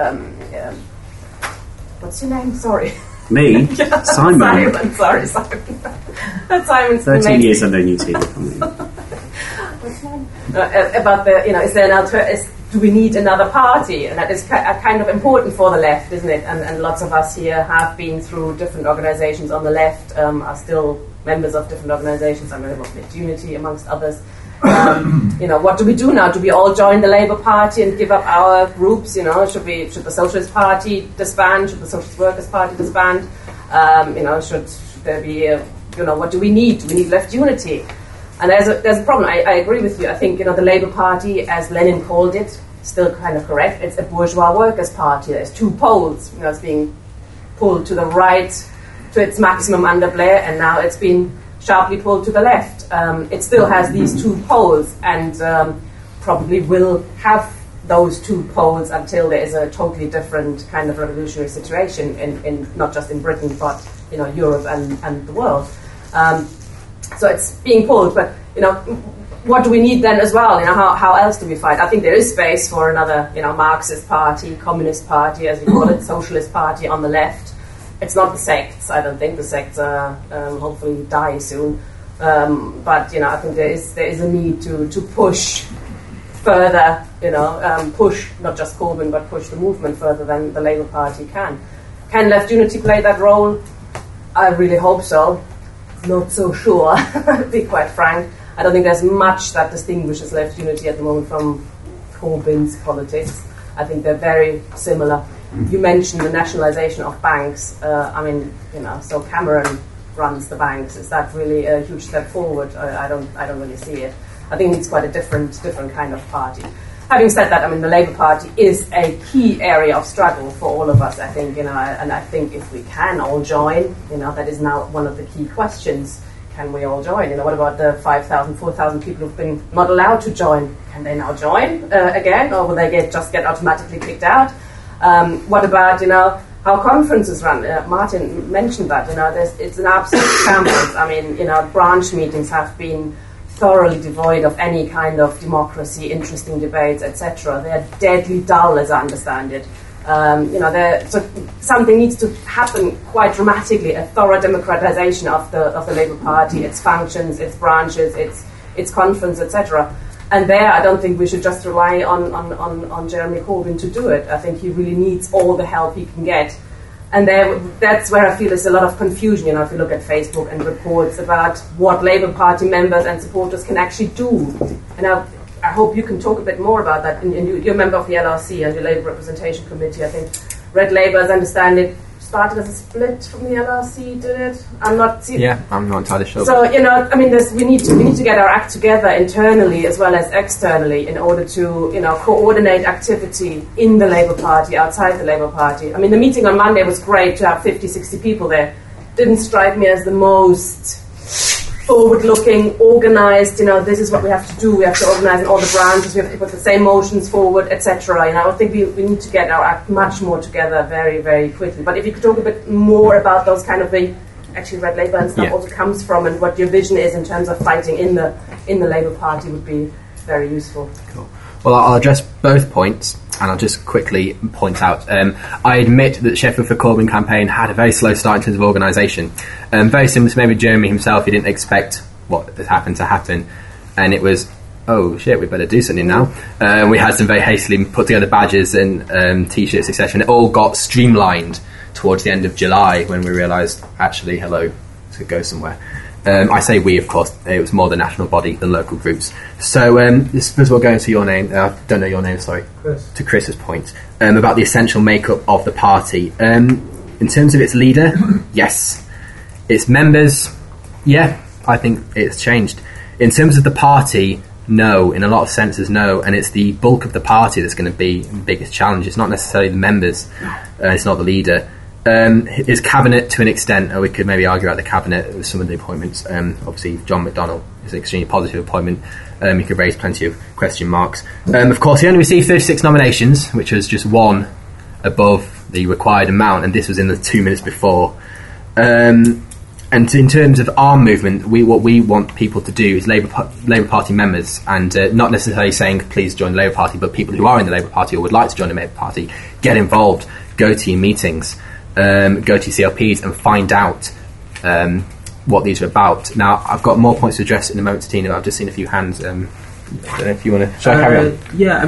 what's your name? Sorry. Me? Simon. Simon. Simon's 13 years I've known you two. What's your name? About is there an alternative? Do we need another party? And that is kind of important for the left, isn't it? And lots of us here have been through different organisations on the left, are still members of different organisations. I'm a member of Left Unity, amongst others. What do we do now? Do we all join the Labour Party and give up our groups? Should the Socialist Party disband? Should the Socialist Workers' Party disband? Should there be what do we need? Do we need Left Unity? And there's a problem. I agree with you. I think the Labour Party, as Lenin called it, still kind of correct. It's a bourgeois workers' party. There's two poles. It's being pulled to the right to its maximum under Blair, and now it's been sharply pulled to the left. It still has these two poles, and probably will have those two poles until there is a totally different kind of revolutionary situation in not just in Britain but Europe and the world. So it's being pulled, but what do we need then as well? How else do we fight? I think there is space for another Marxist party, communist party, as we call it, socialist party on the left. It's not the sects. I don't think the sects hopefully die soon. But I think there is a need to push further. Push not just Corbyn but push the movement further than the Labour Party can. Can Left Unity play that role? I really hope so. Not so sure. To be quite frank, I don't think there's much that distinguishes Left Unity at the moment from Corbyn's politics. I think they're very similar. You mentioned the nationalisation of banks. So Cameron runs the banks. Is that really a huge step forward? I don't really see it. I think it's quite a different kind of party. Having said that, I mean, the Labour Party is a key area of struggle for all of us, I think, and I think if we can all join, that is now one of the key questions. Can we all join? What about the 5,000, 4,000 people who've been not allowed to join? Can they now join again, or will they just get automatically kicked out? What about, how conferences run? Martin mentioned that, it's an absolute shambles. I mean, branch meetings have been thoroughly devoid of any kind of democracy, interesting debates, etc. They're deadly dull, as I understand it. So something needs to happen quite dramatically, a thorough democratization of the Labour Party, its functions, its branches, its conference, etc. And there, I don't think we should just rely on Jeremy Corbyn to do it. I think he really needs all the help he can get. And that's where I feel there's a lot of confusion, if you look at Facebook and reports about what Labour Party members and supporters can actually do. And I hope you can talk a bit more about that. And you're a member of the LRC and your Labour Representation Committee. I think Red Labour, as I understand it, started as a split from the LRC, did it? I'm not entirely sure. So, we need to get our act together internally as well as externally in order to, coordinate activity in the Labour Party, outside the Labour Party. I mean, the meeting on Monday was great to have 50, 60 people there. Didn't strike me as the most forward-looking, organised, this is what we have to do. We have to organise in all the branches. We have to put the same motions forward, etc. I think we need to get our act much more together very, very quickly. But if you could talk a bit more about those kind of actually Red Labour and stuff also comes from, and what your vision is in terms of fighting in the Labour Party would be very useful. Cool. Well, I'll address both points, and I'll just quickly point out. I admit that the Sheffield for Corbyn campaign had a very slow start in terms of organisation. Very similar to maybe Jeremy himself, he didn't expect what had happened to happen, and it was, oh shit, we better do something now. We had some very hastily put together badges and T-shirts, etc. It all got streamlined towards the end of July when we realised, actually, hello, to go somewhere. I say we, of course. It was more the national body than local groups. So, first of all, going to your name. I don't know your name, sorry. Chris. To Chris's point about the essential makeup of the party. In terms of its leader, yes. Its members, yeah, I think it's changed. In terms of the party, no. In a lot of senses, no. And it's the bulk of the party that's going to be the biggest challenge. It's not necessarily the members. It's not the leader. His cabinet, to an extent, we could maybe argue about the cabinet with some of the appointments. Obviously, John McDonnell is an extremely positive appointment. He could raise plenty of question marks. Of course, he only received 36 nominations, which was just one above the required amount, and this was in the 2 minutes before. And in terms of our movement, what we want people to do is Labour Party members, and not necessarily saying please join the Labour Party, but people who are in the Labour Party or would like to join the Labour Party, get involved, go to your meetings. Go to CLPs and find out what these are about. Now, I've got more points to address in a moment to Tina, but I've just seen a few hands. I don't know if you want to... Shall I carry on? Yeah,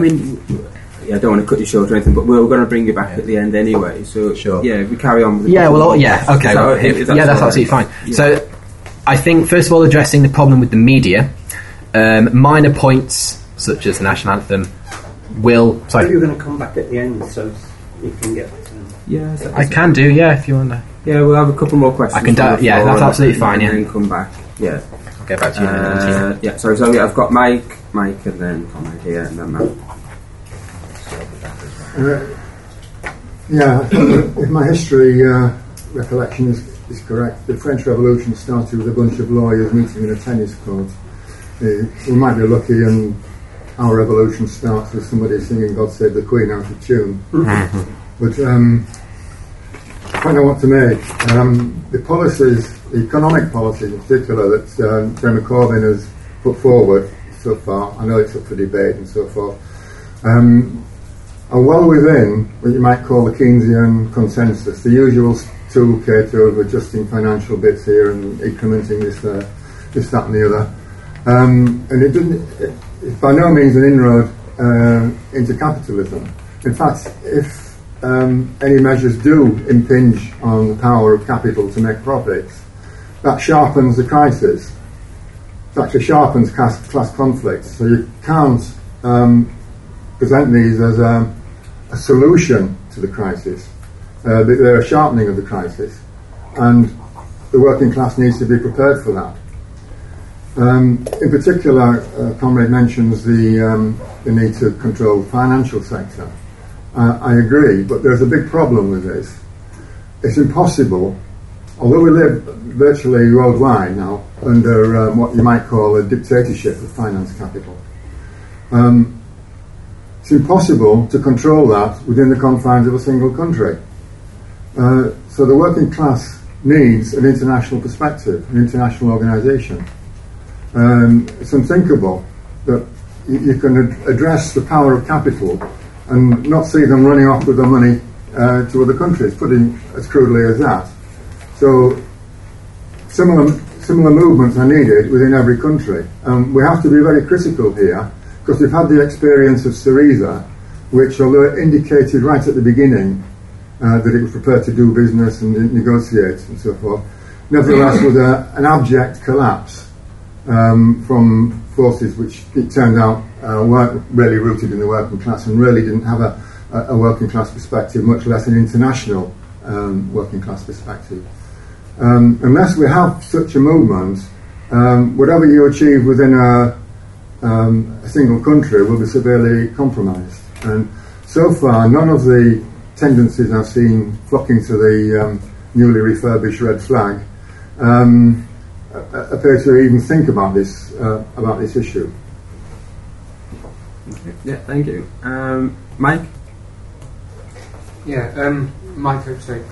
I don't want to cut you short or anything, but we're going to bring you back at the end anyway. So, sure. Yeah, if we carry on with okay. That's absolutely fine. Yeah. So, I think, first of all, addressing the problem with the media, minor points, such as the national anthem, will... Sorry. You're going to come back at the end, so you can get... Yeah, I can do, if you want to. Yeah, we'll have a couple more questions. I can do, that's absolutely fine, and then come back. Yeah. I'll get back to you. Yeah, sorry, so I've got Mike, and then Conrad here, and then Matt. If my history recollection is correct, the French Revolution started with a bunch of lawyers meeting in a tennis court. We might be lucky and our revolution starts with somebody singing God Save the Queen out of tune. But I don't know what to make. The policies, the economic policies in particular, that Jeremy Corbyn has put forward so far, I know it's up for debate and so forth, are well within what you might call the Keynesian consensus, the usual toolkit of adjusting financial bits here and incrementing this, that and the other. And it's by no means an inroad into capitalism. In fact, if any measures do impinge on the power of capital to make profits, that sharpens the crisis. It actually sharpens class conflicts. So you can't present these as a solution to the crisis. They're a sharpening of the crisis. And the working class needs to be prepared for that. In particular, Comrade mentions the need to control the financial sector. I agree, but there's a big problem with this. It's impossible, although we live virtually worldwide now under what you might call a dictatorship of finance capital. It's impossible to control that within the confines of a single country. So the working class needs an international perspective, an international organisation. It's unthinkable that you can address the power of capital and not see them running off with the money to other countries, putting as crudely as that. So similar movements are needed within every country. We have to be very critical here, because we've had the experience of Syriza, which, although it indicated right at the beginning that it was prepared to do business and negotiate and so forth, nevertheless was an abject collapse from forces which it turned out weren't really rooted in the working class and really didn't have a working class perspective, much less an international working class perspective. Unless we have such a movement, whatever you achieve within a single country will be severely compromised. And so far, none of the tendencies I've seen flocking to the newly refurbished red flag appear to even think about this issue. Yeah, thank you. Mike? Yeah, Mike Oakstone.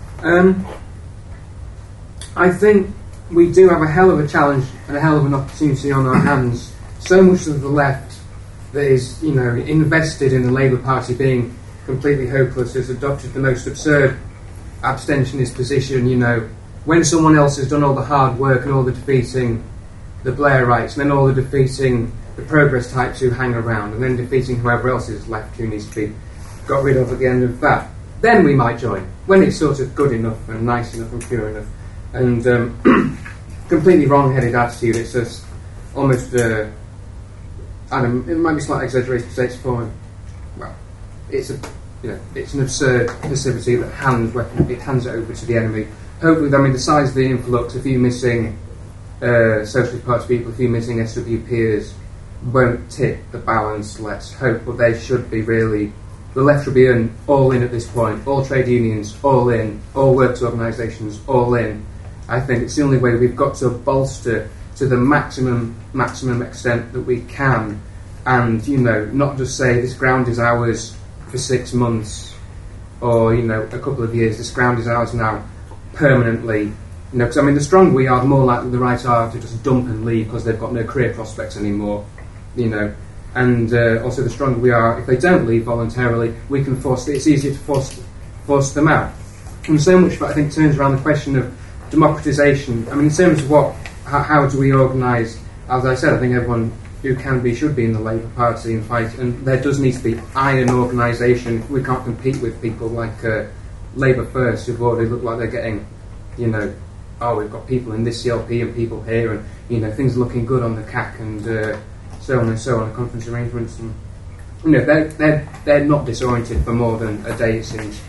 I think we do have a hell of a challenge and a hell of an opportunity on our hands. So much of the left that is, invested in the Labour Party being completely hopeless has adopted the most absurd abstentionist position, when someone else has done all the hard work and all the defeating the Blairites, and then all the defeating the Progress types who hang around, and then defeating whoever else is left who needs to be got rid of at the end of that. Then we might join, when it's sort of good enough and nice enough and pure enough. And completely wrong-headed attitude. It's just almost, it might be slightly exaggerated to say it's form. Well, it's an absurd passivity that hands it over to the enemy. Hopefully, the size of the influx, a few missing Socialist Party people, a few missing SWPers, won't tip the balance. Let's hope, but they should be really. The left should be all in at this point. All trade unions, all in. All workers' organisations, all in. I think it's the only way. We've got to bolster to the maximum extent that we can, and not just say this ground is ours for 6 months or a couple of years. This ground is ours now permanently. Because the stronger we are, the more likely the right are to just dump and leave because they've got no career prospects anymore. And also the stronger we are, if they don't leave voluntarily, we can force. It's easier to force them out. And so much, but I think turns around the question of democratisation. In terms of how do we organise? As I said, I think everyone who can be should be in the Labour Party and fight. And there does need to be iron organisation. We can't compete with people like Labour First, who've already looked like they're getting, we've got people in this CLP and people here, and things are looking good on the CAC and so on and so on, conference arrangements, and they're not disoriented for more than a day, it seems.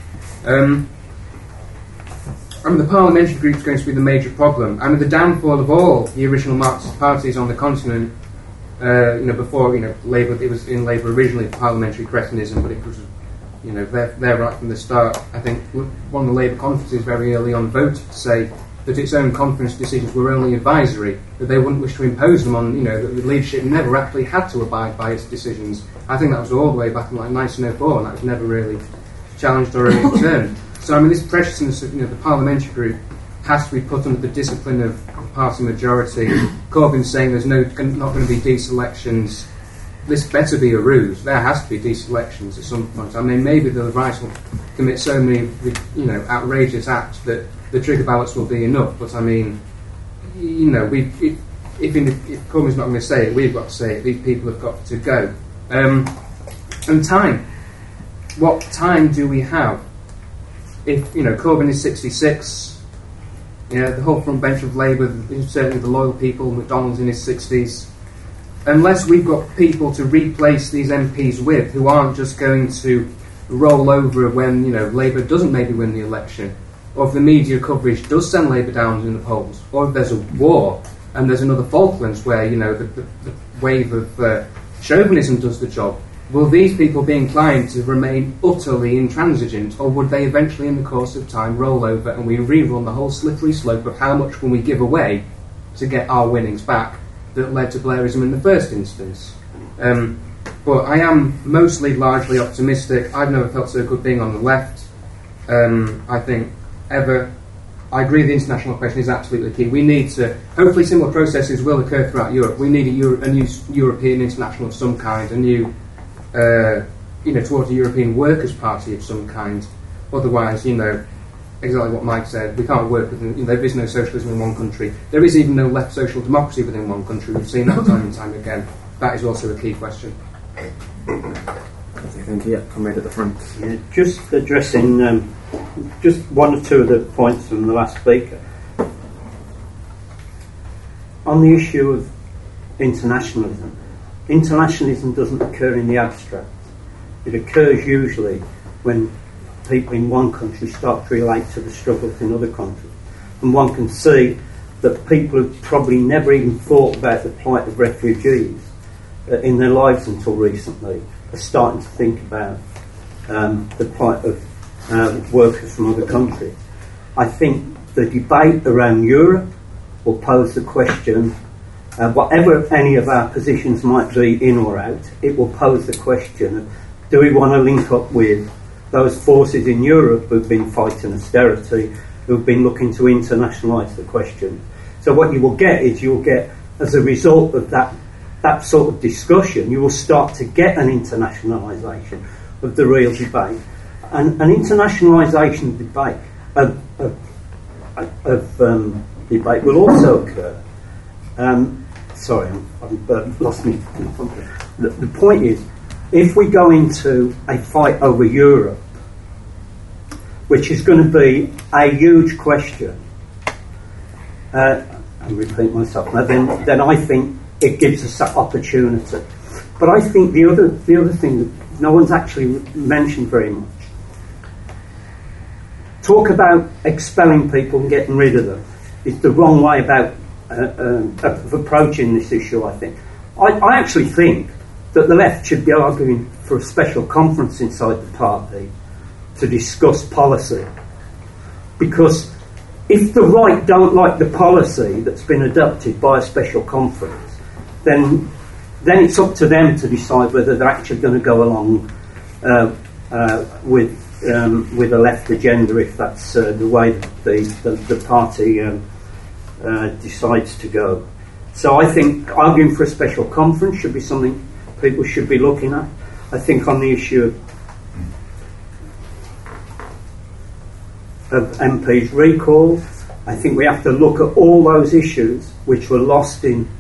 The parliamentary group is going to be the major problem. The downfall of all the original Marxist parties on the continent. Before Labour, it was in Labour originally parliamentary cretinism, but it was they're right from the start. I think one of the Labour conferences very early on voted to say that its own conference decisions were only advisory, that they wouldn't wish to impose them on, that the leadership never actually had to abide by its decisions. I think that was all the way back in 1904, and that was never really challenged or overturned. So this preciousness of the parliamentary group has to be put under the discipline of party majority. Corbyn's saying there's not going to be deselections. This better be a ruse. There has to be deselections at some point. Maybe the right will commit so many, outrageous acts that the trigger ballots will be enough. But if Corbyn's not going to say it, we've got to say it. These people have got to go. And time. What time do we have? If Corbyn is 66, the whole front bench of Labour, certainly the loyal people, McDonald's in his 60s. Unless we've got people to replace these MPs with, who aren't just going to roll over when Labour doesn't maybe win the election, or if the media coverage does send Labour down in the polls, or if there's a war and there's another Falklands where, you know, the wave of chauvinism does the job, will these people be inclined to remain utterly intransigent, or would they eventually, in the course of time, roll over and we rerun the whole slippery slope of how much can we give away to get our winnings back that led to Blairism in the first instance? But I am largely optimistic. I've never felt so good being on the left. I think I agree the international question is absolutely key. We need to, hopefully similar processes will occur throughout Europe. We need a new European international of some kind, a new, towards a European Workers' Party of some kind. Otherwise, exactly what Mike said, we can't work with, there is no socialism in one country. There is even no left social democracy within one country. We've seen that time and time again. That is also a key question. Thank you. Yeah, comrade at the front. Yeah, just addressing just one or two of the points from the last speaker. On the issue of internationalism, internationalism doesn't occur in the abstract. It occurs usually when people in one country start to relate to the struggles in other countries. And one can see that people have probably never even thought about the plight of refugees in their lives until recently are starting to think about the plight of workers from other countries. I think the debate around Europe will pose the question, whatever any of our positions might be in or out, it will pose the question of, do we want to link up with those forces in Europe who've been fighting austerity, who've been looking to internationalise the question? So what you will get is, you'll get, as a result of that sort of discussion, you will start to get an internationalisation of the real debate. And an internationalisation debate of debate will also occur. Sorry, I've lost me. The point is, if we go into a fight over Europe, which is going to be a huge question, I repeat myself now, then I think it gives us that opportunity. But I think the other thing that no one's actually mentioned very much, talk about expelling people and getting rid of them is the wrong way of approaching this issue, I think. I actually think that the left should be arguing for a special conference inside the party to discuss policy. Because if the right don't like the policy that's been adopted by a special conference, then it's up to them to decide whether they're actually going to go along with a left agenda, if that's the way the party decides to go. So I think arguing for a special conference should be something people should be looking at. I think on the issue of MPs' recall, I think we have to look at all those issues which were lost in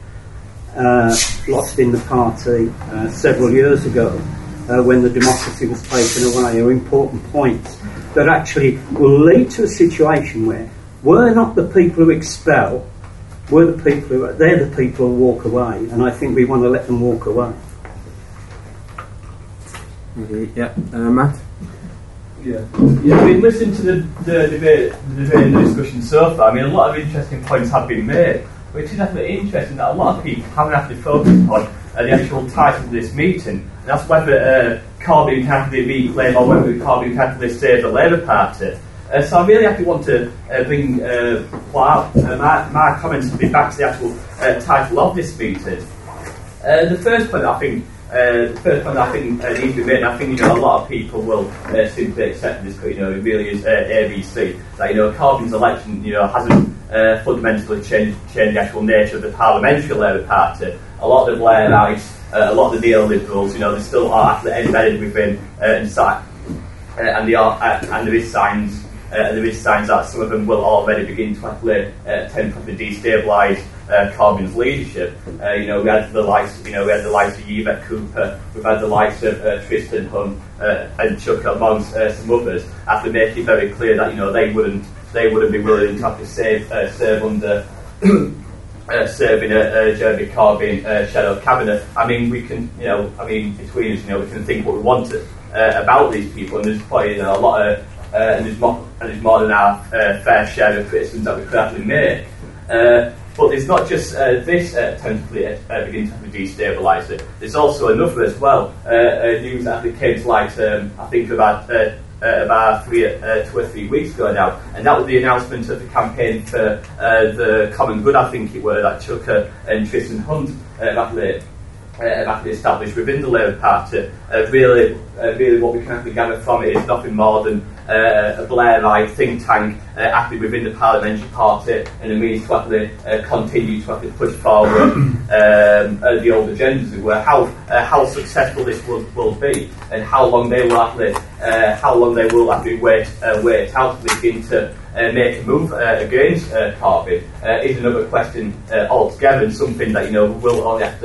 the party several years ago when the democracy was taken away, are important points that actually will lead to a situation where we're not the people who expel, they're the people who walk away, and I think we want to let them walk away. Yeah, Matt? Yeah, I mean, listening to the debate and the discussion so far, I mean, a lot of interesting points have been made, which is definitely interesting that a lot of people haven't actually focused on the actual title of this meeting, and that's whether Corbyn can be reclaimed or whether Corbyn can save the Labour Party. So I really actually want to bring my comments to be back to the actual title of this meeting. The first point I think needs to be made, and I think a lot of people will simply accept this, but it really is ABC, that Corbyn's election hasn't fundamentally changed the actual nature of the parliamentary Labour Party. A lot of the Blairites, a lot of the neoliberals, they still are actually embedded within and there is signs that some of them will already begin to actually temporarily destabilise Corbyn's leadership. We had the likes, of Yvette Cooper, we've had the likes of Tristan Hunt and Chuck amongst some others, after making it very clear that they wouldn't be willing to have to serve under serving a Jeremy Corbyn shadow cabinet. I mean, we can, between us, we can think what we want about these people, and there's probably a lot of and there's more than our fair share of criticisms that we could actually make. But there's not just this attempt to begin to destabilise it. There's also another as well. News that actually came to light, I think, about 2 or 3 weeks ago now, and that was the announcement of the campaign for the Common Good, I think it were, that Chuka and Tristan Hunt actually established within the Labour Party. Really what we can actually gather from it is nothing more than a Blairite think tank active within the Parliamentary Party, and a means to actually continue to actually push forward the old agendas, as it were. How successful this will be, and how long they will actually wait out to begin to make a move against Corbyn is another question altogether, and something that we will only have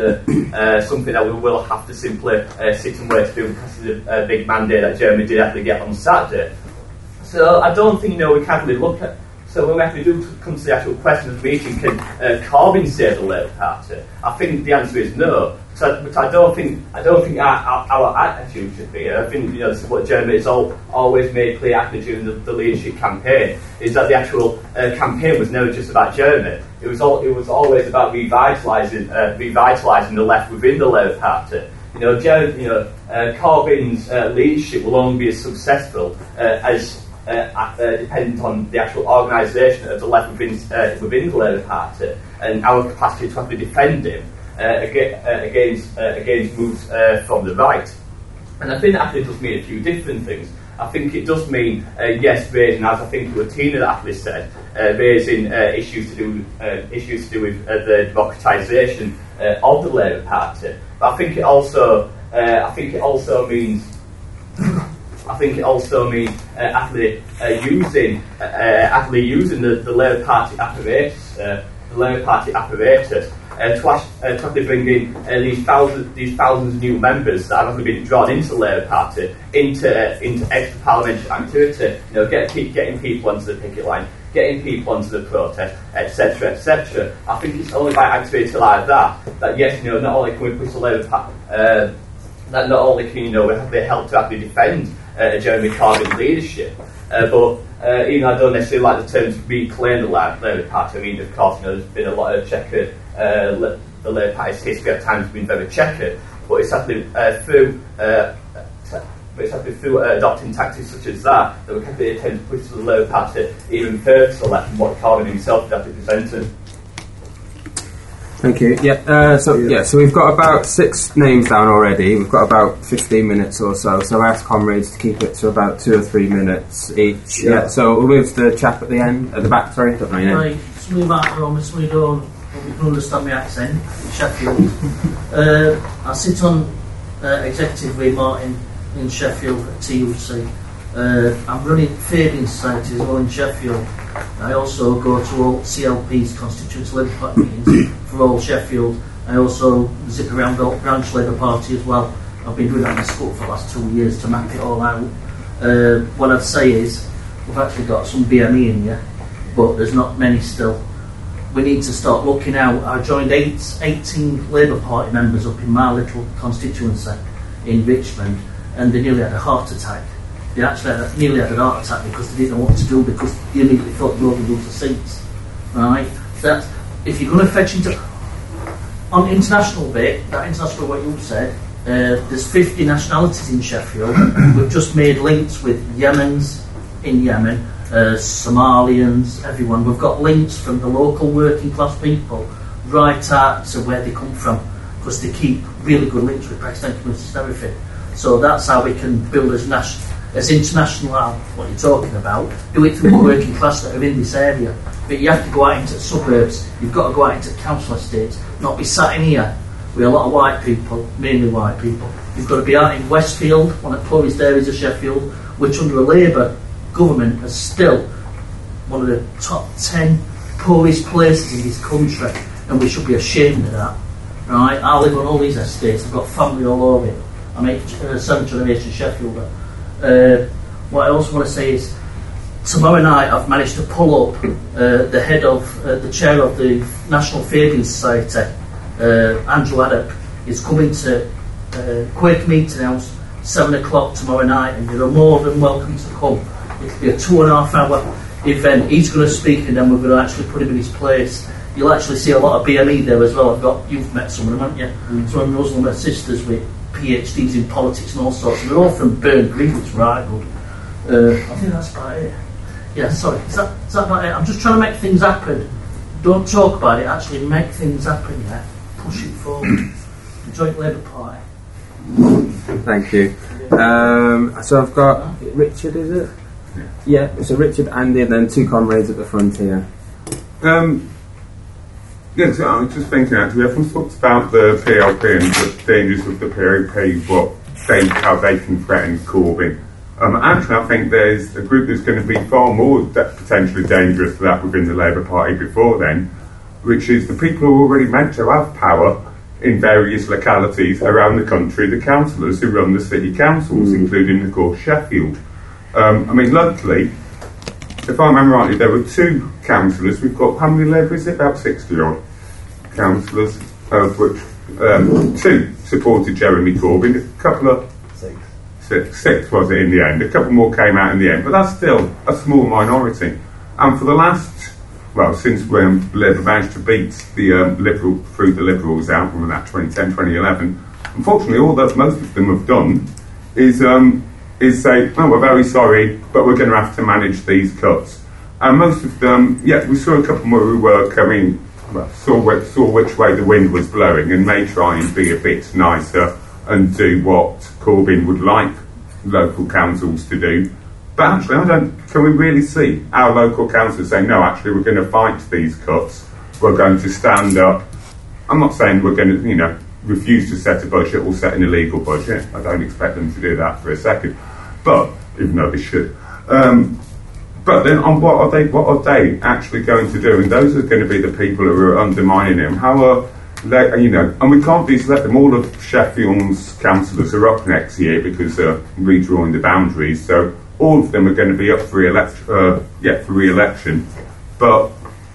to simply sit and wait to do because of the big mandate that Jeremy did actually get on Saturday. So I don't think we can't really look at. So when we actually do come to the actual question of the meeting, can Corbyn save the Labour Party? I think the answer is no. But I don't think our attitude should be. I think this is what Jeremy has always made clear actually during the leadership campaign, is that the actual campaign was never just about Jeremy. It was always about revitalising the left within the Labour Party. Corbyn's leadership will only be as successful as dependent on the actual organisation of the left within the Labour Party, and our capacity to actually defend him against moves from the right. And I think that actually does mean a few different things. I think it does mean, yes, raising, as I think it was Tina that actually said, raising issues to do with the democratisation of the Labour Party. But I think it also means actually using the Labour Party apparatus, to actually bring in these thousands of new members that have actually been drawn into the Labour Party into extra parliamentary activity. Getting people onto the picket line, getting people onto the protest, etc., etc. I think it's only by activity like that yes, not only can we push the Labour Party, that not only can we help to actually defend Jeremy Corbyn's leadership, but even I don't necessarily like the terms reclaim the Labour Party. I mean, of course, there's been a lot of checkered. The Labour Party's history at times has been very checkered, but it's actually through adopting tactics such as that we can attempt to push the Labour Party even further to the left from what Corbyn himself has actually presented. Thank you. So we've got about 6 names down already. We've got about 15 minutes or so. So I asked comrades to keep it to about 2 or 3 minutes each. Yeah. So we'll move to the chap at the back. Sorry, don't know your name. Right, somebody back from us. We don't understand my accent. Sheffield. I sit on executive with Martin in Sheffield at TUC. I'm running Fabian Society as well in Sheffield. I also go to all CLP's Constituent Labour Party meetings for all Sheffield. I also zip around the branch Labour Party as well. I've been doing that in school for the last 2 years to map it all out. What I'd say is we've actually got some BME in here, but there's not many still. We need to start looking out. I joined 18 Labour Party members up in my little constituency in Richmond, and they nearly had a heart attack. They actually nearly had an heart attack because they didn't know what to do, because they immediately thought they were going to lose the seats. Right? That if you're going to fetch into on international bit, that international what you said, there's 50 nationalities in Sheffield. We've just made links with Yemens in Yemen, Somalians, everyone. We've got links from the local working class people right out to where they come from, because they keep really good links with Pakistan communities and everything. So that's how we can build as international, what you're talking about, do it through the working class that are in this area. But you have to go out into suburbs, you've got to go out into council estates, not be sat in here with a lot of white people, mainly white people. You've got to be out in Westfield, one of the poorest areas of Sheffield, which under a Labour government is still one of the top 10 poorest places in this country, and we should be ashamed of that. Right? I live on all these estates, I've got family all over it. I'm 7th generation Sheffielder. What I also want to say is, tomorrow night I've managed to pull up the head of the chair of the National Fabian Society, Andrew Haddock, is coming to Quaker Meeting House 7 o'clock tomorrow night, and you're more than welcome to come. It'll be a 2.5 hour event. He's going to speak, and then we're going to actually put him in his place. You'll actually see a lot of BME there as well. You've met some of them, haven't you? Some of the Muslim sisters with PhDs in politics and all sorts. And they're all from Burn Green, which is right good. I think that's about it. Yeah, sorry. Is that about it? I'm just trying to make things happen. Don't talk about it, actually make things happen, yeah? Push it forward. The Joint Labour Party. Thank you. So I've got Richard, is it? Yeah, so Richard, Andy, and then two comrades at the front here. Yes, I was just thinking actually, everyone talks about the PLP and the dangers of the PLP, how they can threaten Corbyn. Actually, I think there's a group that's going to be far more potentially dangerous to that within the Labour Party before then, which is the people who are already meant to have power in various localities around the country, the councillors who run the city councils, including, of course, Sheffield. Locally, if I remember rightly, there were 2 councillors. We've got, how many Labour is it? About 60-odd councillors, of which 2 supported Jeremy Corbyn. A couple of... Six was it in the end. A couple more came out in the end, but that's still a small minority. And for the last, since when Labour managed to beat the Liberals out from that 2010, 2011, unfortunately, all that most of them have done is say, "Oh, we're very sorry, but we're going to have to manage these cuts." And most of them, we saw a couple more who were coming, saw which way the wind was blowing, and may try and be a bit nicer and do what Corbyn would like local councils to do. But actually, can we really see our local councils saying, no, actually, we're going to fight these cuts, we're going to stand up. I'm not saying we're going to, refuse to set a budget or set an illegal budget. I don't expect them to do that for a second, but even though they should. But then on what are they actually going to do? And those are going to be the people who are undermining him. And we can't just let them. All of Sheffield's councillors are up next year because they're redrawing the boundaries. So all of them are going to be up for re-election. But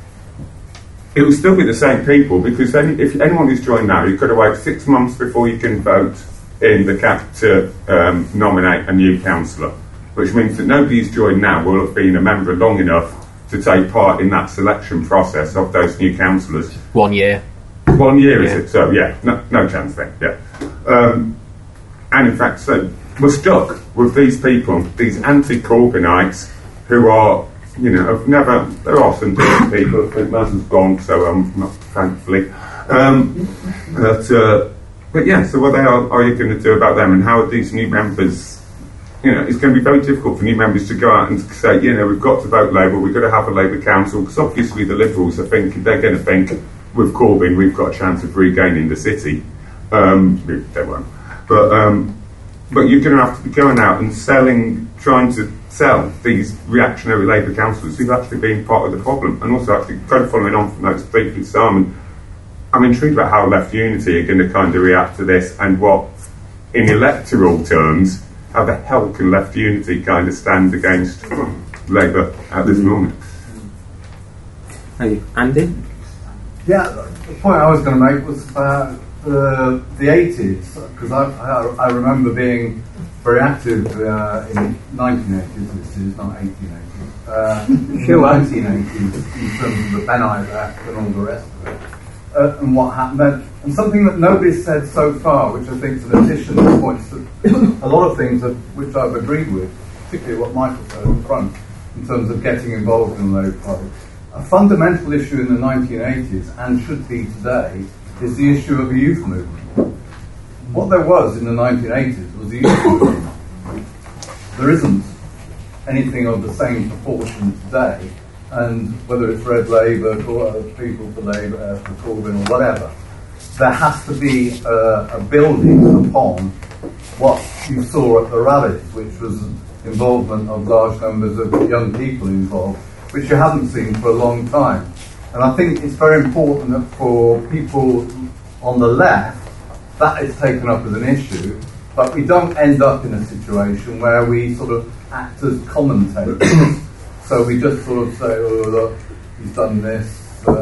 it will still be the same people, because if anyone who's joined now, you've got to wait 6 months before you can vote in the CAP to nominate a new councillor, which means that nobody who's joined now will have been a member long enough to take part in that selection process of those new councillors. 1 year. 1 year, is it? So, no chance then, And in fact, so we're stuck with these people, these anti-Corbynites, who are, have never, there are some different people. I think Maz has gone, so not thankfully. So what are you going to do about them, and how are these new members? It's going to be very difficult for new members to go out and say, we've got to vote Labour, we've got to have a Labour council, because obviously the Liberals they're going to think, with Corbyn, we've got a chance of regaining the city. They won't. But you're going to have to be going out and trying to sell these reactionary Labour councillors who've actually been part of the problem. And also, actually, kind of following on from those briefly, Simon, I'm intrigued about how Left Unity are going to kind of react to this, and what, in electoral terms, how the hell can Left Unity kind of stand against Labour at this moment? Thank you. Andy? Yeah, the point I was going to make was about the 80s, because I remember being very active in 1980s, this is not 1880s, in the 1980s, in terms of the Benite Act and all the rest of it, and what happened. And something that nobody's said so far, which I think is an addition that points to a lot of things which I've agreed with, particularly what Michael said at the front, in terms of getting involved in the Labour Party. A fundamental issue in the 1980s, and should be today, is the issue of the youth movement. What there was in the 1980s was the youth movement. There isn't anything of the same proportion today, and whether it's Red Labour, People for Labour, for Corbyn, or whatever, there has to be a building upon what you saw at the rallies, which was involvement of large numbers of young people involved, which you haven't seen for a long time. And I think it's very important that for people on the left, that is taken up as an issue, but we don't end up in a situation where we sort of act as commentators. So we just sort of say, oh, look, he's done this, look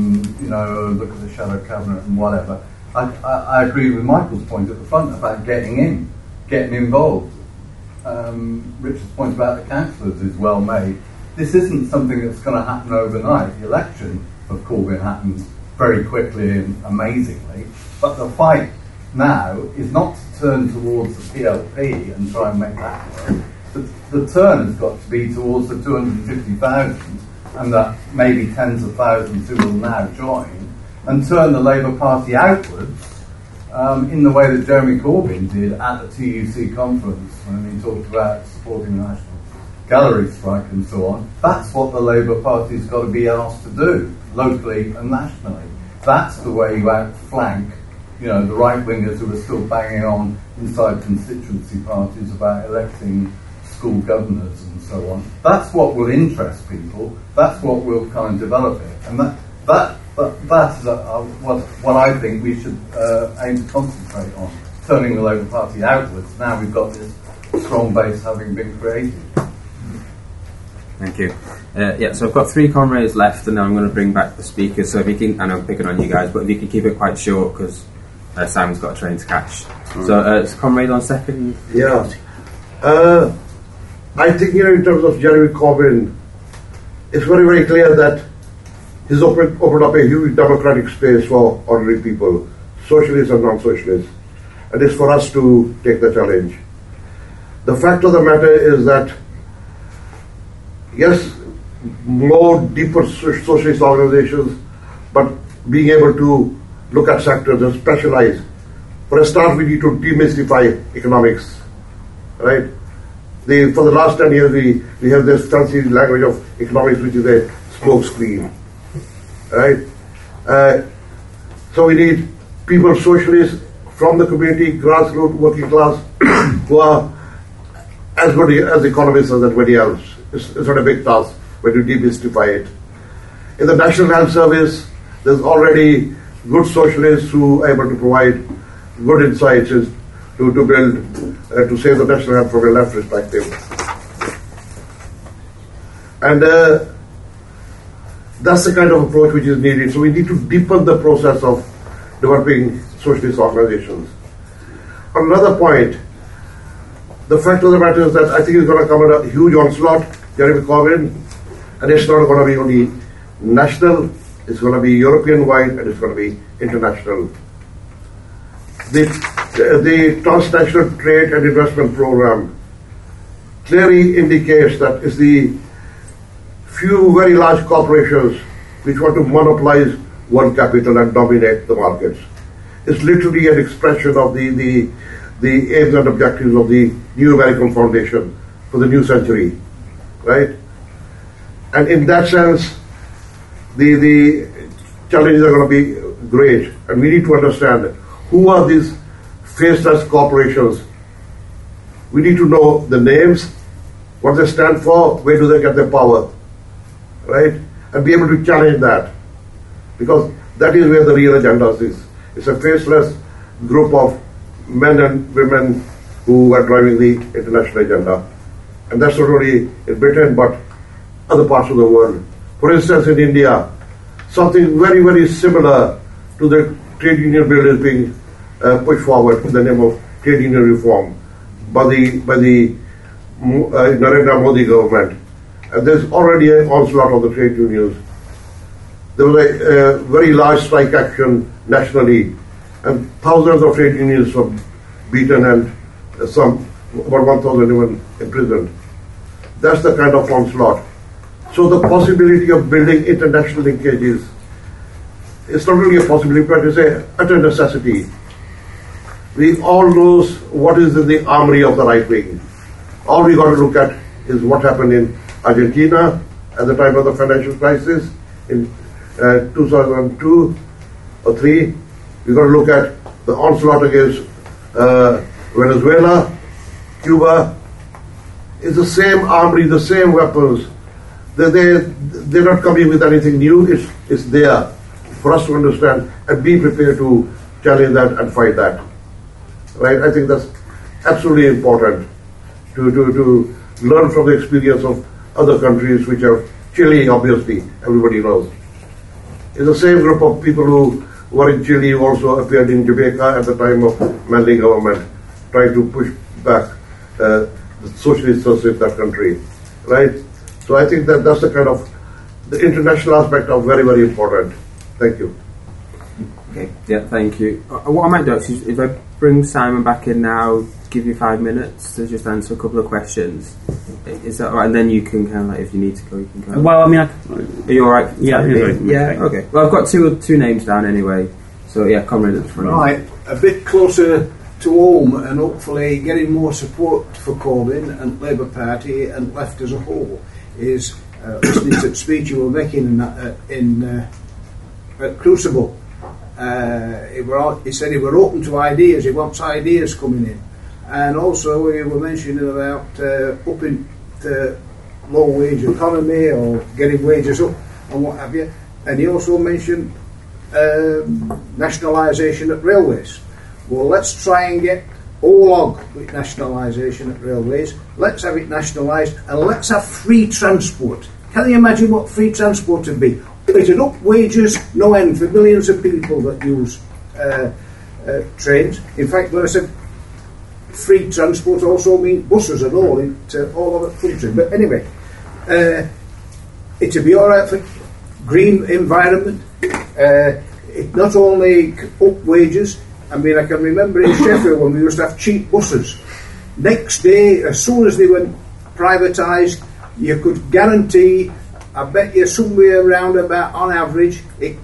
at the shadow cabinet and whatever. I agree with Michael's point at the front about getting involved. Richard's point about the councillors is well made. This isn't something that's going to happen overnight. The election of Corbyn happened very quickly and amazingly, but the fight now is not to turn towards the PLP and try and make that work. The turn has got to be towards the 250,000 and that maybe tens of thousands who will now join, and turn the Labour Party outwards in the way that Jeremy Corbyn did at the TUC conference when he talked about supporting the National Gallery strike and so on. That's what the Labour Party's got to be asked to do, locally and nationally. That's the way you outflank, the right-wingers who are still banging on inside constituency parties about electing school governors and so on. That's what will interest people. That's what will kind of develop it. And that's what I think we should aim to concentrate on, turning the Labour Party outwards. Now we've got this strong base having been created. Thank you. So I've got 3 comrades left, and then I'm going to bring back the speakers. So if you can, and I'm picking on you guys, but if you can keep it quite short, because Simon's got a train to catch. So it's comrade on second. Yeah. I think in terms of Jeremy Corbyn, it's very, very clear that he's opened up a huge democratic space for ordinary people, socialists and non-socialists, and it's for us to take the challenge. The fact of the matter is that, yes, more deeper socialist organizations, but being able to look at sectors and specialize. For a start, we need to demystify economics, right? For the last 10 years, we have this fancy language of economics, which is a smokescreen, right? So we need people, socialists from the community, grassroots, working class, who are as good as economists as everybody else. It's not a big task when you demystify it. In the National Health Service, there's already good socialists who are able to provide good insights to build, to save the national health from a left perspective. And that's the kind of approach which is needed. So we need to deepen the process of developing socialist organizations. On another point, the fact of the matter is that I think it's going to come at a huge onslaught, Jeremy Corbyn, and it's not going to be only national, it's going to be European-wide, and it's going to be international. The Transnational Trade and Investment Program clearly indicates that it's the few very large corporations which want to monopolize world capital and dominate the markets. It's literally an expression of the aims and objectives of the New American Foundation for the new century, right? And in that sense, the challenges are going to be great, and we need to understand who are these faceless corporations. We need to know the names, what they stand for, where do they get their power, right? And be able to challenge that, because that is where the real agenda is. It's a faceless group of men and women who are driving the international agenda. And that's not only in Britain, but other parts of the world. For instance, in India, something very, very similar to the trade union bill is being pushed forward in the name of trade union reform by the Narendra Modi government. And there's already an onslaught of the trade unions. There was a very large strike action nationally, and thousands of trade unions were beaten and about 1,000 even imprisoned. That's the kind of onslaught. So the possibility of building international linkages is not really a possibility, but it's an utter necessity. We all know what is in the armory of the right wing. All we got to look at is what happened in Argentina at the time of the financial crisis in 2002 or 3. We got to look at the onslaught against Venezuela, Cuba. It's the same armory, the same weapons. They're not coming with anything new. It's there for us to understand and be prepared to challenge that and fight that. Right? I think that's absolutely important to learn from the experience of other countries, which are Chile, obviously, everybody knows. It's the same group of people who were in Chile who also appeared in Jamaica at the time of Manley government, trying to push back the socialists also in that country, right? So I think that that's the kind of the international aspect of very, very important. Thank you. Okay. Yeah, thank you. What I might do actually is if I bring Simon back in now, give you 5 minutes to just answer a couple of questions. Is that right? And then you can kind of like, if you need to go, you can go. Well, I mean, are you all right? Yeah. Okay. Well, I've got two names down anyway. So yeah, Comrade at the front. Right, a bit closer to home, and hopefully getting more support for Corbyn and Labour Party and left as a whole is listening to the speech you were making at Crucible. He said he were open to ideas. He wants ideas coming in, and also he were mentioning about upping the low wage economy or getting wages up and what have you. And he also mentioned nationalisation at railways. Well, let's try and get OLOG with nationalisation at railways. Let's have it nationalised, and let's have free transport. Can you imagine what free transport would be? It'd up wages no end for millions of people that use trains. In fact, when I said free transport, also means buses and all into all over the country. But anyway, it'd be all right for green environment. It not only up wages. I mean, I can remember in Sheffield when we used to have cheap buses. Next day, as soon as they went privatised, you could guarantee, I bet you somewhere around about, on average,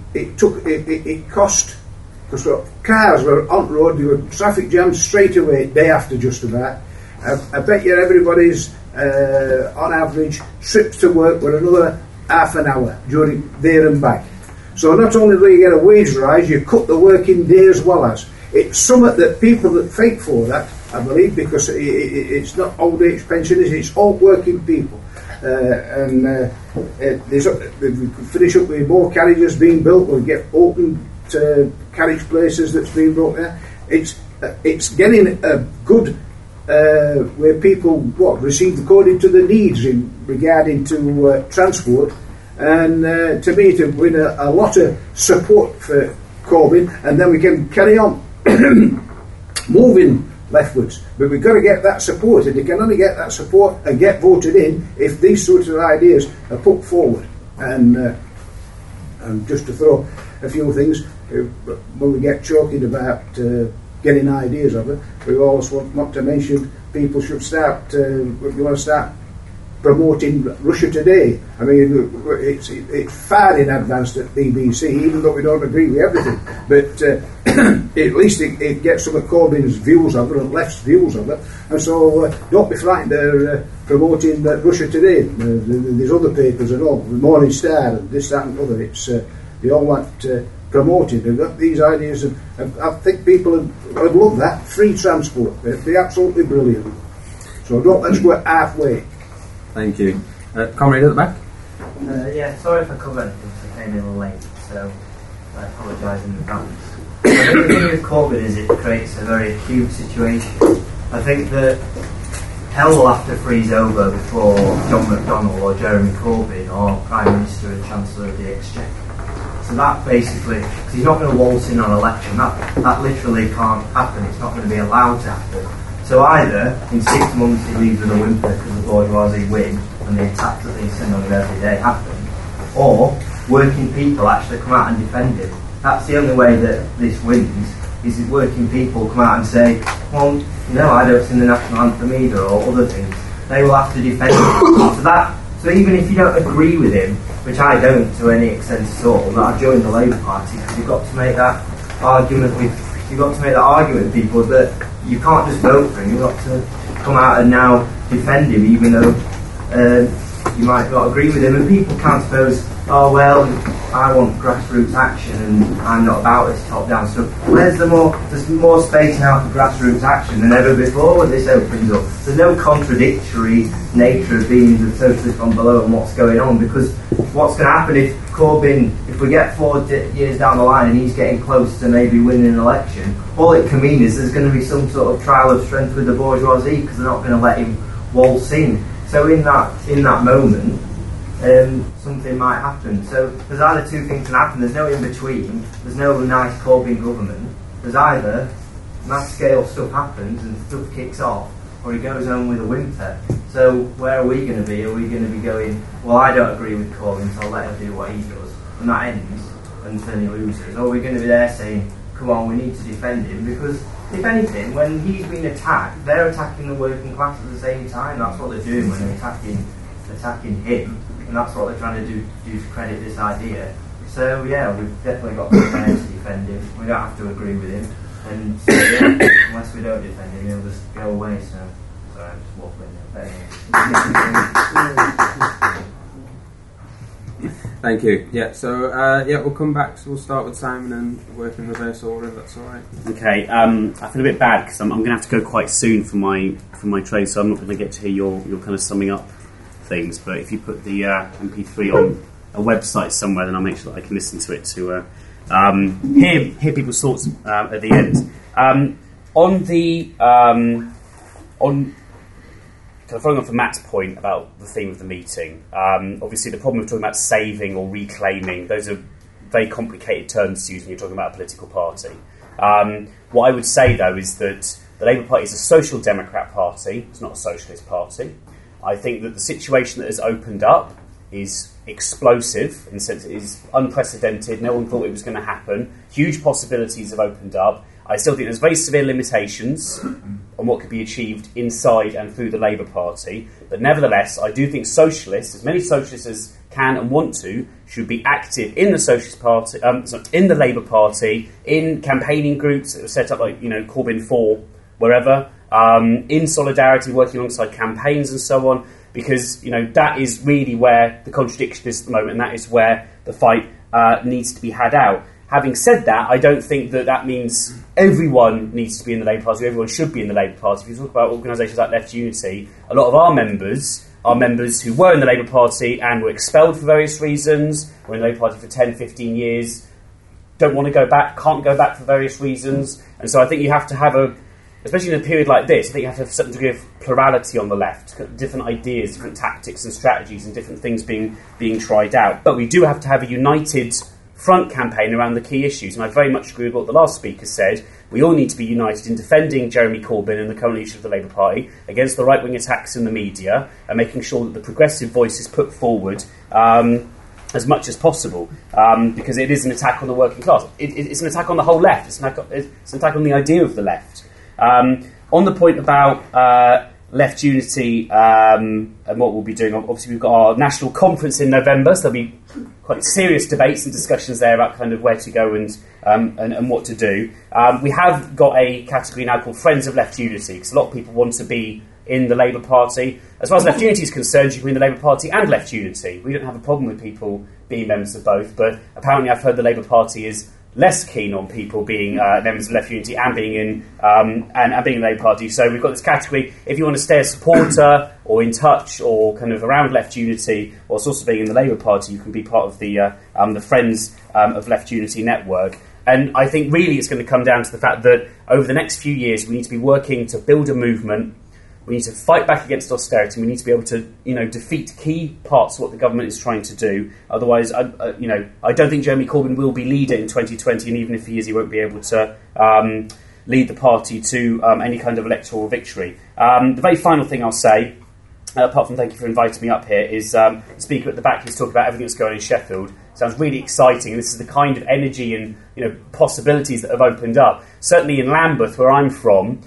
it cost, because cars were on the road, there were traffic jams straight away, day after just about. I bet you everybody's, on average, trips to work were another half an hour during there and back. So not only do you get a wage rise, you cut the working day as well as. It's something that people that fight for that, I believe, because it's not old age pensioners, it's all working people. We could finish up with more carriages being built, we'll get open to carriage places that's being built there. It's getting a good where people receive according to the needs in regarding to transport. And to me, to win a lot of support for Corbyn, and then we can carry on moving leftwards. But we've got to get that support, and you can only get that support and get voted in if these sorts of ideas are put forward. And just to throw a few things, when we get talking about getting ideas of it, we always want to mention people should start. You want to start promoting Russia Today. I mean, it's far in advance at BBC, even though we don't agree with everything. But at least it gets some of Corbyn's views of it and left's views of it. And so don't be frightened they're promoting Russia Today. There's other papers and all, the Morning Star and this, that and other. They all want promoted. They've got these ideas, and I think people would love that. Free transport. It'd be absolutely brilliant. So let's go halfway. Thank you. Comrade at the back? Yeah, sorry if I covered anything, because I came in a little late, so I apologise in advance. I think the thing with Corbyn is it creates a very acute situation. I think that hell will have to freeze over before John McDonnell or Jeremy Corbyn or Prime Minister and Chancellor of the Exchequer. So that basically, because he's not going to waltz in on election, that literally can't happen, it's not going to be allowed to happen. So either in 6 months he leaves with a whimper because the bourgeoisie win and the attacks that they send on him every day happen, or working people actually come out and defend him. That's the only way that this wins, is if working people come out and say, well, I don't sing the national anthem either, or other things. They will have to defend him. So even if you don't agree with him, which I don't to any extent at all, that I've joined the Labour Party, because you've got to make that argument with people that you can't just vote for him, you've got to come out and now defend him, even though you might not agree with him. And people can't suppose, oh well, I want grassroots action and I'm not about this top-down stuff. There's more space now for grassroots action than ever before when this opens up. There's no contradictory nature of being the socialist from below and what's going on, because what's going to happen if Corbyn, if we get 4 years down the line and he's getting close to maybe winning an election, all it can mean is there's going to be some sort of trial of strength with the bourgeoisie, because they're not going to let him waltz in. So in that moment, something might happen. So there's either two things can happen. There's no in between. There's no nice Corbyn government. There's either mass scale stuff happens and stuff kicks off, or he goes home with a whimper. So where are we going to be? Are we going to be going, well, I don't agree with Corbyn, so I'll let him do what he does, and that ends, and then he loses? Or are we going to be there saying, come on, we need to defend him? Because, if anything, when he's been attacked, they're attacking the working class at the same time. That's what they're doing when they're attacking him, and that's what they're trying to do to credit this idea. So, yeah, we've definitely got to be there to defend him. We don't have to agree with him. And so, yeah, unless we don't defend him, he'll just go away. So, sorry, I'm just waffling there. Thank you. Yeah, so we'll come back. So we'll start with Simon and work in reverse order, if that's all right. Okay, I feel a bit bad because I'm going to have to go quite soon for my train, so I'm not going to get to hear your kind of summing up things. But if you put the MP3 on a website somewhere, then I'll make sure that I can listen to it to hear people's thoughts at the end. Kind of following on from Matt's point about the theme of the meeting, obviously the problem of talking about saving or reclaiming, those are very complicated terms to use when you're talking about a political party. What I would say, though, is that the Labour Party is a social democrat party, it's not a socialist party. I think that the situation that has opened up is explosive, in the sense it is unprecedented, no one thought it was going to happen, huge possibilities have opened up. I still think there's very severe limitations on what could be achieved inside and through the Labour Party, but nevertheless, I do think socialists, as many socialists as can and want to, should be active in the Socialist Party, in the Labour Party, in campaigning groups that are set up like, Corbyn 4, wherever, in solidarity, working alongside campaigns and so on, because, that is really where the contradiction is at the moment, and that is where the fight needs to be had out. Having said that, I don't think that means everyone needs to be in the Labour Party, everyone should be in the Labour Party. If you talk about organisations like Left Unity, a lot of our members are members who were in the Labour Party and were expelled for various reasons, were in the Labour Party for 10, 15 years, don't want to go back, can't go back for various reasons. And so I think you have to have especially in a period like this, I think you have to have a certain degree of plurality on the left, different ideas, different tactics and strategies and different things being tried out. But we do have to have a united front campaign around the key issues, and I very much agree with what the last speaker said. We all need to be united in defending Jeremy Corbyn and the current leadership of the Labour Party against the right-wing attacks in the media, and making sure that the progressive voice is put forward as much as possible, because it is an attack on the working class. It's an attack on the whole left. It's an attack on the idea of the left. On the point about Left Unity and what we'll be doing, obviously we've got our national conference in November, so there'll be quite serious debates and discussions there about kind of where to go and what to do. We have got a category now called Friends of Left Unity, because a lot of people want to be in the Labour Party. As far as Left Unity is concerned, you can be in the Labour Party and Left Unity. We don't have a problem with people being members of both, but apparently I've heard the Labour Party is less keen on people being members of Left Unity and being in and being in the Labour Party. So we've got this category. If you want to stay a supporter or in touch or kind of around Left Unity, or also being in the Labour Party, you can be part of the Friends of Left Unity network. And I think really it's going to come down to the fact that over the next few years we need to be working to build a movement. We need to fight back against austerity. We need to be able to, defeat key parts of what the government is trying to do. Otherwise, I don't think Jeremy Corbyn will be leader in 2020, and even if he is, he won't be able to lead the party to any kind of electoral victory. The very final thing I'll say, apart from thank you for inviting me up here, is the speaker at the back who's talking about everything that's going on in Sheffield. Sounds really exciting, and this is the kind of energy and possibilities that have opened up. Certainly in Lambeth, where I'm from,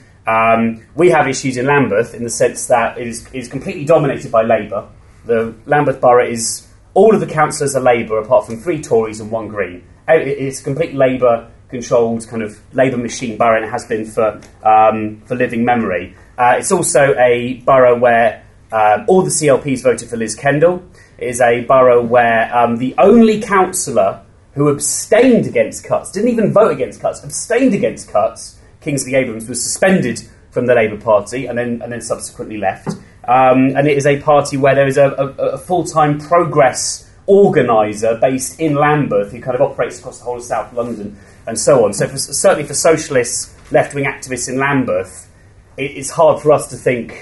we have issues in Lambeth in the sense that it is completely dominated by Labour. The Lambeth Borough is, all of the councillors are Labour apart from 3 Tories and 1 Green. It's a complete Labour-controlled kind of Labour machine borough, and it has been for living memory. It's also a borough where all the CLPs voted for Liz Kendall. It is a borough where the only councillor who abstained against cuts, didn't even vote against cuts, abstained against cuts, Kingsley Abrams, was suspended from the Labour Party and then subsequently left. And it is a party where there is a full-time progress organiser based in Lambeth who kind of operates across the whole of South London and so on. So certainly for socialist left-wing activists in Lambeth, it's hard for us to think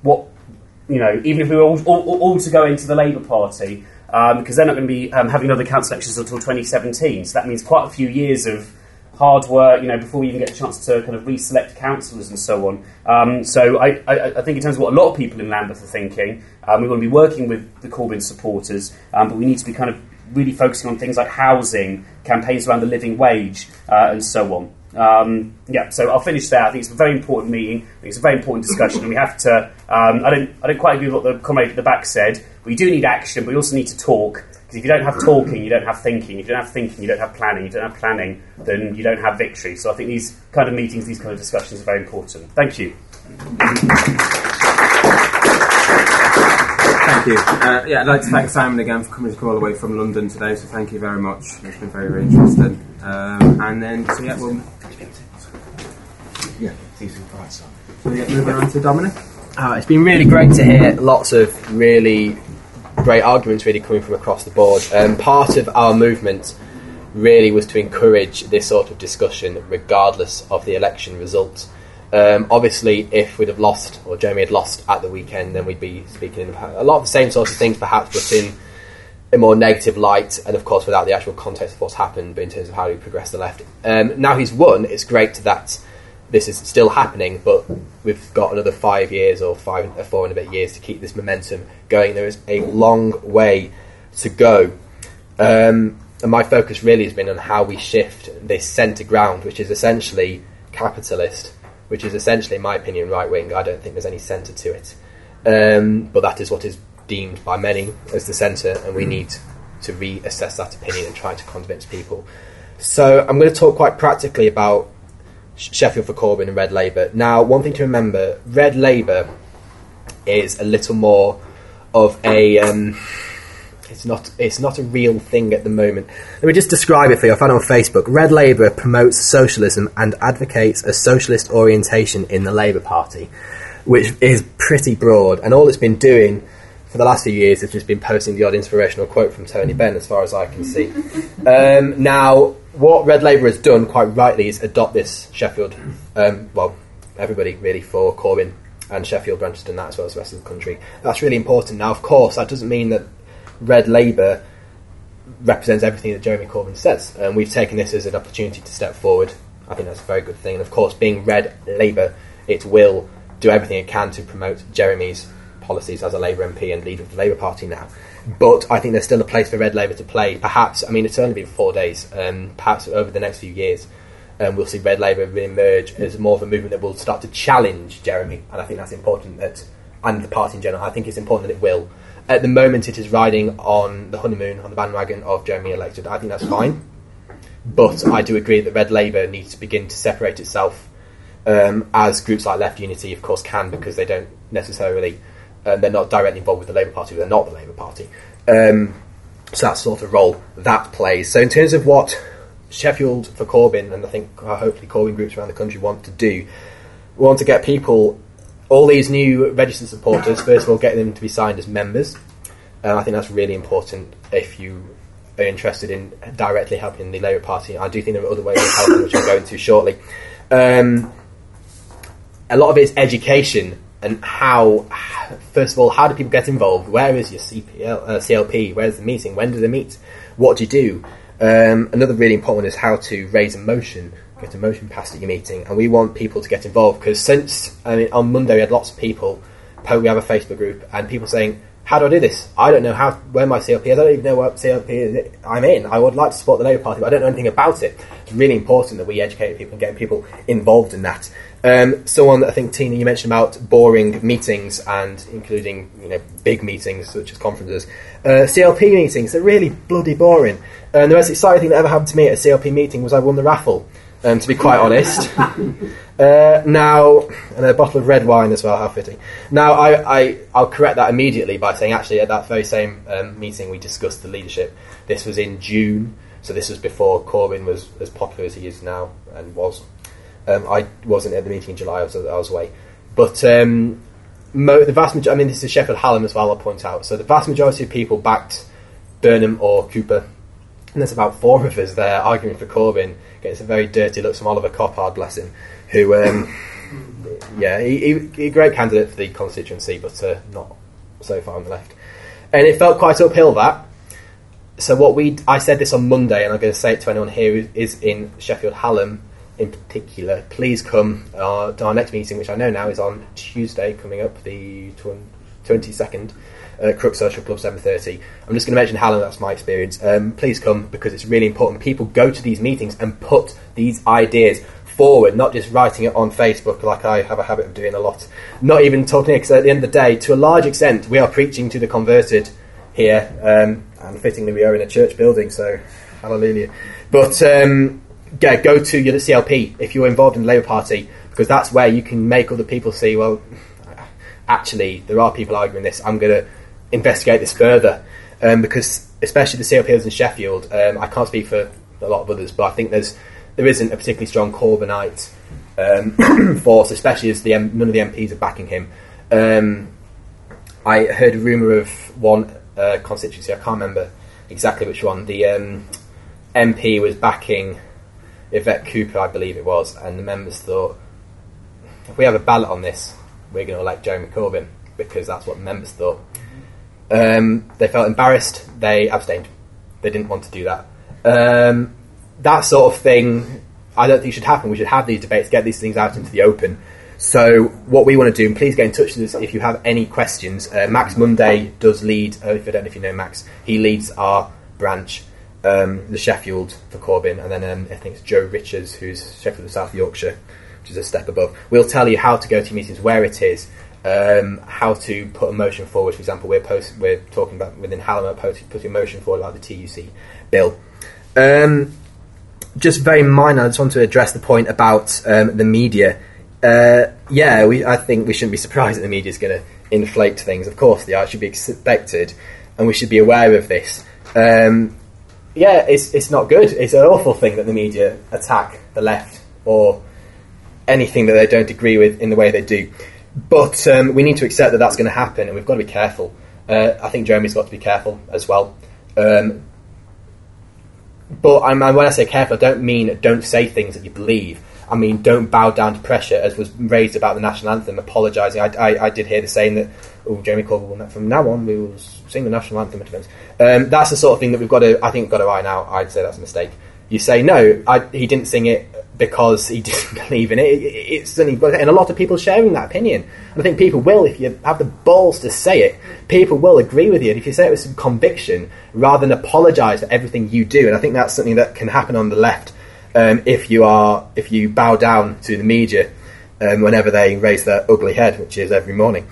even if we were all to go into the Labour Party, because they're not going to be having another council elections until 2017. So that means quite a few years of hard work, before we even get a chance to kind of reselect councillors and so on. So I think in terms of what a lot of people in Lambeth are thinking, we want to be working with the Corbyn supporters, but we need to be kind of really focusing on things like housing, campaigns around the living wage, and so on. So I'll finish there. I think it's a very important meeting. I think it's a very important discussion, and we have to. I don't quite agree with what the comrade at the back said. We do need action, but we also need to talk. Because if you don't have talking, you don't have thinking. If you don't have thinking, you don't have planning. If you don't have planning, then you don't have victory. So I think these kind of meetings, these kind of discussions are very important. Thank you. Thank you. I'd like to thank Simon again for coming all the way from London today. So thank you very much. It's been very, very interesting. Moving on to Dominic. It's been really great to hear lots of really great arguments really coming from across the board. Part of our movement really was to encourage this sort of discussion regardless of the election result. Obviously, if we'd have lost, or Jeremy had lost at the weekend, then we'd be speaking a lot of the same sorts of things, perhaps, but in a more negative light, and of course without the actual context of what's happened, but in terms of how we progress the left. Now he's won, it's great that this is still happening, but we've got another 5 years or 4 and a bit years to keep this momentum going. There is a long way to go. And my focus really has been on how we shift this centre ground, which is essentially capitalist, which is essentially, in my opinion, right-wing. I don't think there's any centre to it. But that is what is deemed by many as the centre, and we need to reassess that opinion and try to convince people. So I'm going to talk quite practically about Sheffield for Corbyn and Red Labour. Now, one thing to remember, Red Labour is a little more of a... It's not a real thing at the moment. Let me just describe it for you. I found it on Facebook. Red Labour promotes socialism and advocates a socialist orientation in the Labour Party, which is pretty broad. And all it's been doing for the last few years has just been posting the odd inspirational quote from Tony Benn, as far as I can see. Now, what Red Labour has done, quite rightly, is adopt this Sheffield, everybody really for Corbyn and Sheffield, Manchester and that, as well as the rest of the country. That's really important. Now, of course, that doesn't mean that Red Labour represents everything that Jeremy Corbyn says, and we've taken this as an opportunity to step forward. I think that's a very good thing, and of course, being Red Labour, it will do everything it can to promote Jeremy's policies as a Labour MP and leader of the Labour Party now. But I think there's still a place for Red Labour to play. Perhaps, I mean, it's only been 4 days, perhaps over the next few years, we'll see Red Labour re-emerge as more of a movement that will start to challenge Jeremy, and I think that's important, and the party in general. I think it's important that it will. At the moment, it is riding on the honeymoon, on the bandwagon of Jeremy elected. I think that's fine. But I do agree that Red Labour needs to begin to separate itself, as groups like Left Unity, of course, can, because they don't necessarily, they're not directly involved with the Labour Party, they're not the Labour Party. So that's sort of role that plays. So in terms of what Sheffield for Corbyn, and I think hopefully Corbyn groups around the country want to do, we want to get people... all these new registered supporters, first of all, getting them to be signed as members. I think that's really important if you are interested in directly helping the Labour Party. I do think there are other ways of helping, which I'll go into shortly. A lot of it is education and how, first of all, how do people get involved? Where is your CLP? Where's the meeting? When do they meet? What do you do? Another really important one is how to raise a motion, get a motion passed at your meeting, and we want people to get involved, because since, on Monday we had lots of people, we have a Facebook group, and people saying, how do I do this? I don't know where my CLP is, I don't even know what CLP is I'm in. I would like to support the Labour Party, but I don't know anything about it. It's really important that we educate people and get people involved in that. Someone, I think, Tina, you mentioned about boring meetings, and including big meetings such as conferences. CLP meetings, they're really bloody boring. And the most exciting thing that ever happened to me at a CLP meeting was I won the raffle. To be quite honest. Now, and a bottle of red wine as well, how fitting. Now, I'll correct that immediately by saying, actually, at that very same meeting, we discussed the leadership. This was in June, so this was before Corbyn was as popular as he is now, and was. I wasn't at the meeting in July, I was away. But the vast majority, this is Sheffield Hallam as well, I'll point out. So the vast majority of people backed Burnham or Cooper, and there's about 4 of us there arguing for Corbyn. Gets a very dirty look from Oliver Coppard, bless him, who, he a great candidate for the constituency, but not so far on the left. And it felt quite uphill, that. I said this on Monday, and I'm going to say it to anyone here who is in Sheffield Hallam in particular. Please come to our next meeting, which I know now is on Tuesday, coming up, the 22nd, Crook Social Club, 7:30. I'm just going to mention Hallam, that's my experience. Please come, because it's really important. People go to these meetings and put these ideas forward, not just writing it on Facebook like I have a habit of doing a lot. Not even talking, because at the end of the day, to a large extent, we are preaching to the converted here, and fittingly we are in a church building, so hallelujah. But go to your CLP if you're involved in the Labour Party, because that's where you can make other people see, well, actually there are people arguing this, I'm going to investigate this further, because especially the CLPs in Sheffield, I can't speak for a lot of others, but I think there isn't a particularly strong Corbynite force, especially as none of the MPs are backing him. I heard a rumour of one constituency, I can't remember exactly which one, the MP was backing Yvette Cooper, I believe it was, and the members thought, if we have a ballot on this, we're going to elect Jeremy Corbyn, because that's what the members thought. They felt embarrassed, they abstained. They didn't want to do that. That sort of thing, I don't think should happen. We should have these debates, get these things out into the open. So what we want to do, and please get in touch with us if you have any questions. Max Munday does lead, if I don't know if you know Max, he leads our branch, the Sheffield for Corbyn, and then I think it's Joe Richards, who's Sheffield of South Yorkshire, which is a step above. We'll tell you how to go to meetings, where it is, how to put a motion forward. For example, we're talking about within Hallam putting a motion forward about the TUC bill. Just very minor, I just want to address the point about the media. I think we shouldn't be surprised that the media is going to inflate things. Of course they are, it should be expected, and we should be aware of this. It's not good. It's an awful thing that the media attack the left or anything that they don't agree with in the way they do. But we need to accept that that's going to happen, and we've got to be careful. I think Jeremy's got to be careful as well. But when I say careful, I don't mean don't say things that you believe. I mean, don't bow down to pressure, as was raised about the national anthem, apologising. I did hear the saying that, Jeremy Corbyn will, from now on, we will sing the national anthem at events. That's the sort of thing that we've got to iron out. I'd say that's a mistake. You say, no, he didn't sing it because he didn't believe in it. And a lot of people sharing that opinion. And I think people will, if you have the balls to say it, people will agree with you. And if you say it with some conviction, rather than apologise for everything you do, and I think that's something that can happen on the left, if you bow down to the media whenever they raise their ugly head, which is every morning.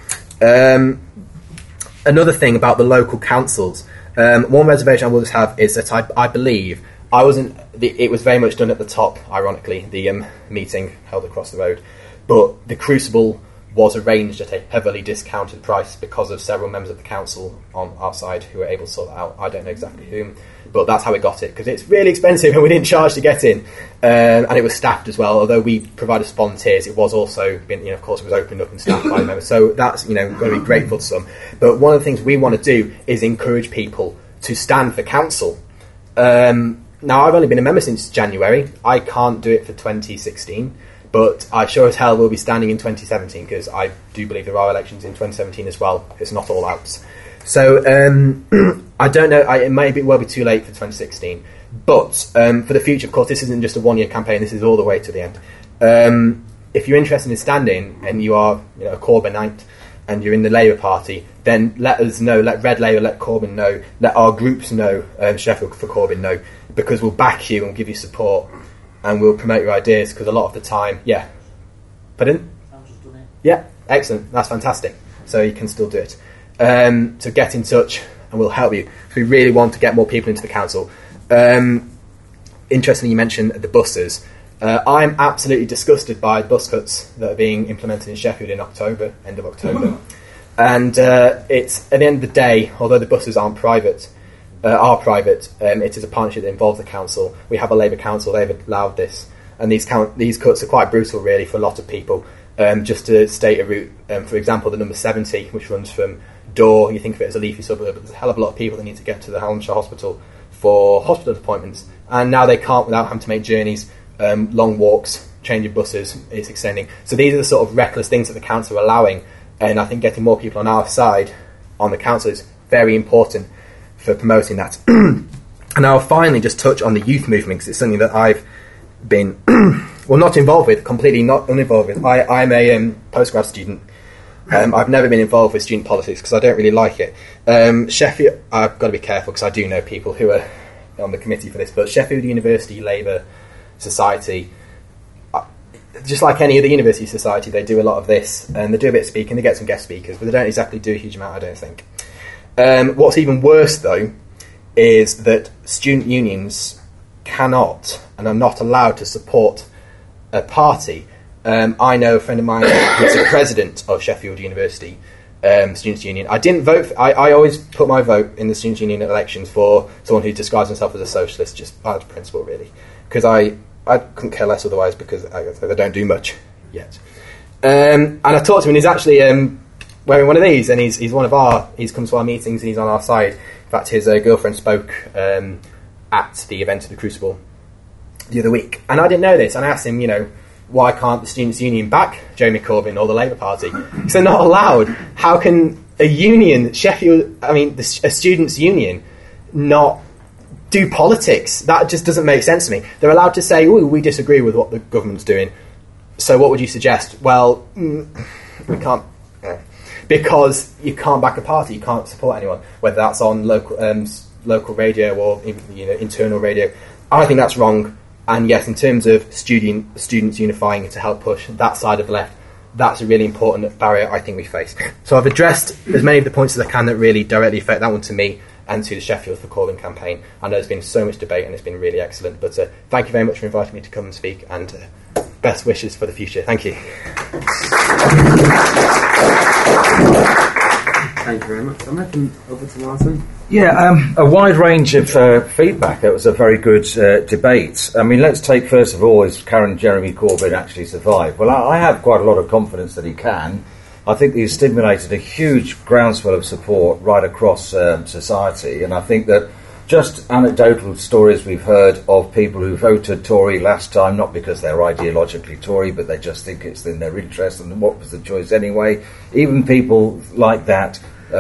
Another thing about the local councils, one reservation I will just have is that I believe it was very much done at the top, ironically, the meeting held across the road, but the Crucible was arranged at a heavily discounted price because of several members of the council on our side who were able to sort that out. I don't know exactly whom, but that's how we got it, because it's really expensive and we didn't charge to get in, and it was staffed as well. Although we provided volunteers, it was also of course it was opened up and staffed by members, so that's got to be grateful to some. But one of the things we want to do is encourage people to stand for council. Now, I've only been a member since January. I can't do it for 2016, but I sure as hell will be standing in 2017, because I do believe there are elections in 2017 as well. It's not all Alps. So I don't know. It may well be too late for 2016. But for the future, of course, this isn't just a one-year campaign. This is all the way to the end. If you're interested in standing and you are a Corbynite and you're in the Labour Party, then let us know. Let Red Labour, let Corbyn know. Let our groups know, Sheffield for Corbyn know, because we'll back you and give you support, and we'll promote your ideas, because a lot of the time... Yeah. Pardon? I've just done it. Yeah, excellent. That's fantastic. So you can still do it. So get in touch and we'll help you. So we really want to get more people into the council. Interestingly, you mentioned the buses. I'm absolutely disgusted by bus cuts that are being implemented in Sheffield in October, end of October. And it's, at the end of the day, although the buses are private, it is a partnership that involves the council. We have a Labour council, they've allowed this. And these cuts are quite brutal, really, for a lot of people. Just to state a route, for example, the number 70, which runs from Dore, you think of it as a leafy suburb, but there's a hell of a lot of people that need to get to the Hallamshire Hospital for hospital appointments. And now they can't without having to make journeys, long walks, changing buses, it's extending. So these are the sort of reckless things that the council are allowing. And I think getting more people on our side, on the council, is very important for promoting that. And I'll finally just touch on the youth movement, because it's something that I've been, well, not involved with, completely not uninvolved with. I'm a postgrad student. I've never been involved with student politics because I don't really like it. Sheffield, I've got to be careful because I do know people who are on the committee for this, but Sheffield University Labour Society, just like any other university society, they do a lot of this, and they do a bit of speaking, they get some guest speakers, but they don't exactly do a huge amount, I don't think. What's even worse, though, is that student unions cannot and are not allowed to support a party. I know a friend of mine who's the president of Sheffield University Students' Union. I didn't vote for, I always put my vote in the Students' Union elections for someone who describes himself as a socialist, just out of principle, really. Because I couldn't care less otherwise, because they don't do much yet. And I talked to him, and he's actually wearing one of these, and he's come to our meetings, and he's on our side. In fact, his girlfriend spoke at the event of the Crucible the other week. And I didn't know this, and I asked him, why can't the Students' Union back Jeremy Corbyn or the Labour Party? Because they're not allowed. How can a union, a students' union, not do politics? That just doesn't make sense to me. They're allowed to say, we disagree with what the government's doing, so what would you suggest? Well, we can't, because you can't back a party, you can't support anyone, whether that's on local radio or internal radio. I think that's wrong. And yes, in terms of students unifying to help push that side of the left, that's a really important barrier I think we face. So I've addressed as many of the points as I can that really directly affect that one to me and to the Sheffield for Corbyn campaign. I know there's been so much debate and it's been really excellent, but thank you very much for inviting me to come and speak, and best wishes for the future. Thank you. Thank you very much. I'm looking over to Martin. Yeah, a wide range of feedback. It was a very good debate. I mean, let's take first of all, is Jeremy Corbyn actually survive? Well, I have quite a lot of confidence that he can. I think he's stimulated a huge groundswell of support right across society, and I think that just anecdotal stories we've heard of people who voted Tory last time, not because they're ideologically Tory, but they just think it's in their interest, and what was the choice anyway? Even people like that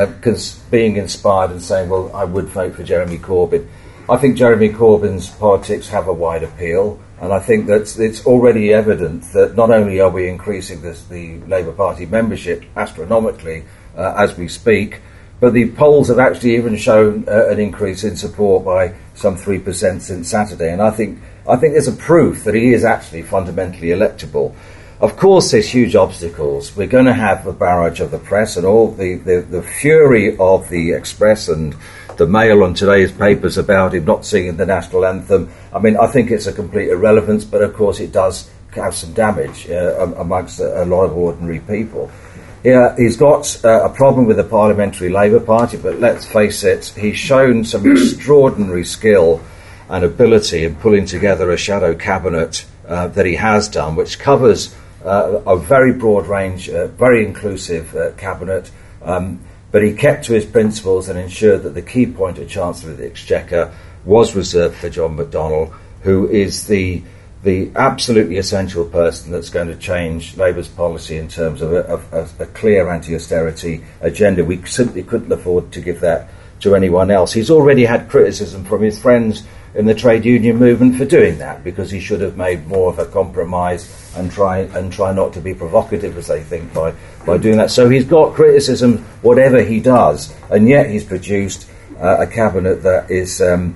being inspired and saying, well, I would vote for Jeremy Corbyn. I think Jeremy Corbyn's politics have a wide appeal, and I think that it's already evident that not only are we increasing the Labour Party membership astronomically as we speak, but the polls have actually even shown an increase in support by some 3% since Saturday, and I think there's a proof that he is actually fundamentally electable. Of course, there's huge obstacles. We're going to have a barrage of the press and all the fury of the Express and the Mail on today's papers about him not singing the national anthem. I mean, I think it's a complete irrelevance, but of course it does have some damage amongst a lot of ordinary people. Yeah, he's got a problem with the Parliamentary Labour Party, but let's face it, he's shown some extraordinary skill and ability in pulling together a shadow cabinet that he has done, which covers a very broad range, very inclusive cabinet, but he kept to his principles and ensured that the key point of Chancellor of the Exchequer was reserved for John McDonnell, who is the absolutely essential person that's going to change Labour's policy in terms of a clear anti-austerity agenda. We simply couldn't afford to give that to anyone else. He's already had criticism from his friends in the trade union movement for doing that, because he should have made more of a compromise and try not to be provocative, as they think, by doing that. So he's got criticism whatever he does, and yet he's produced a cabinet that is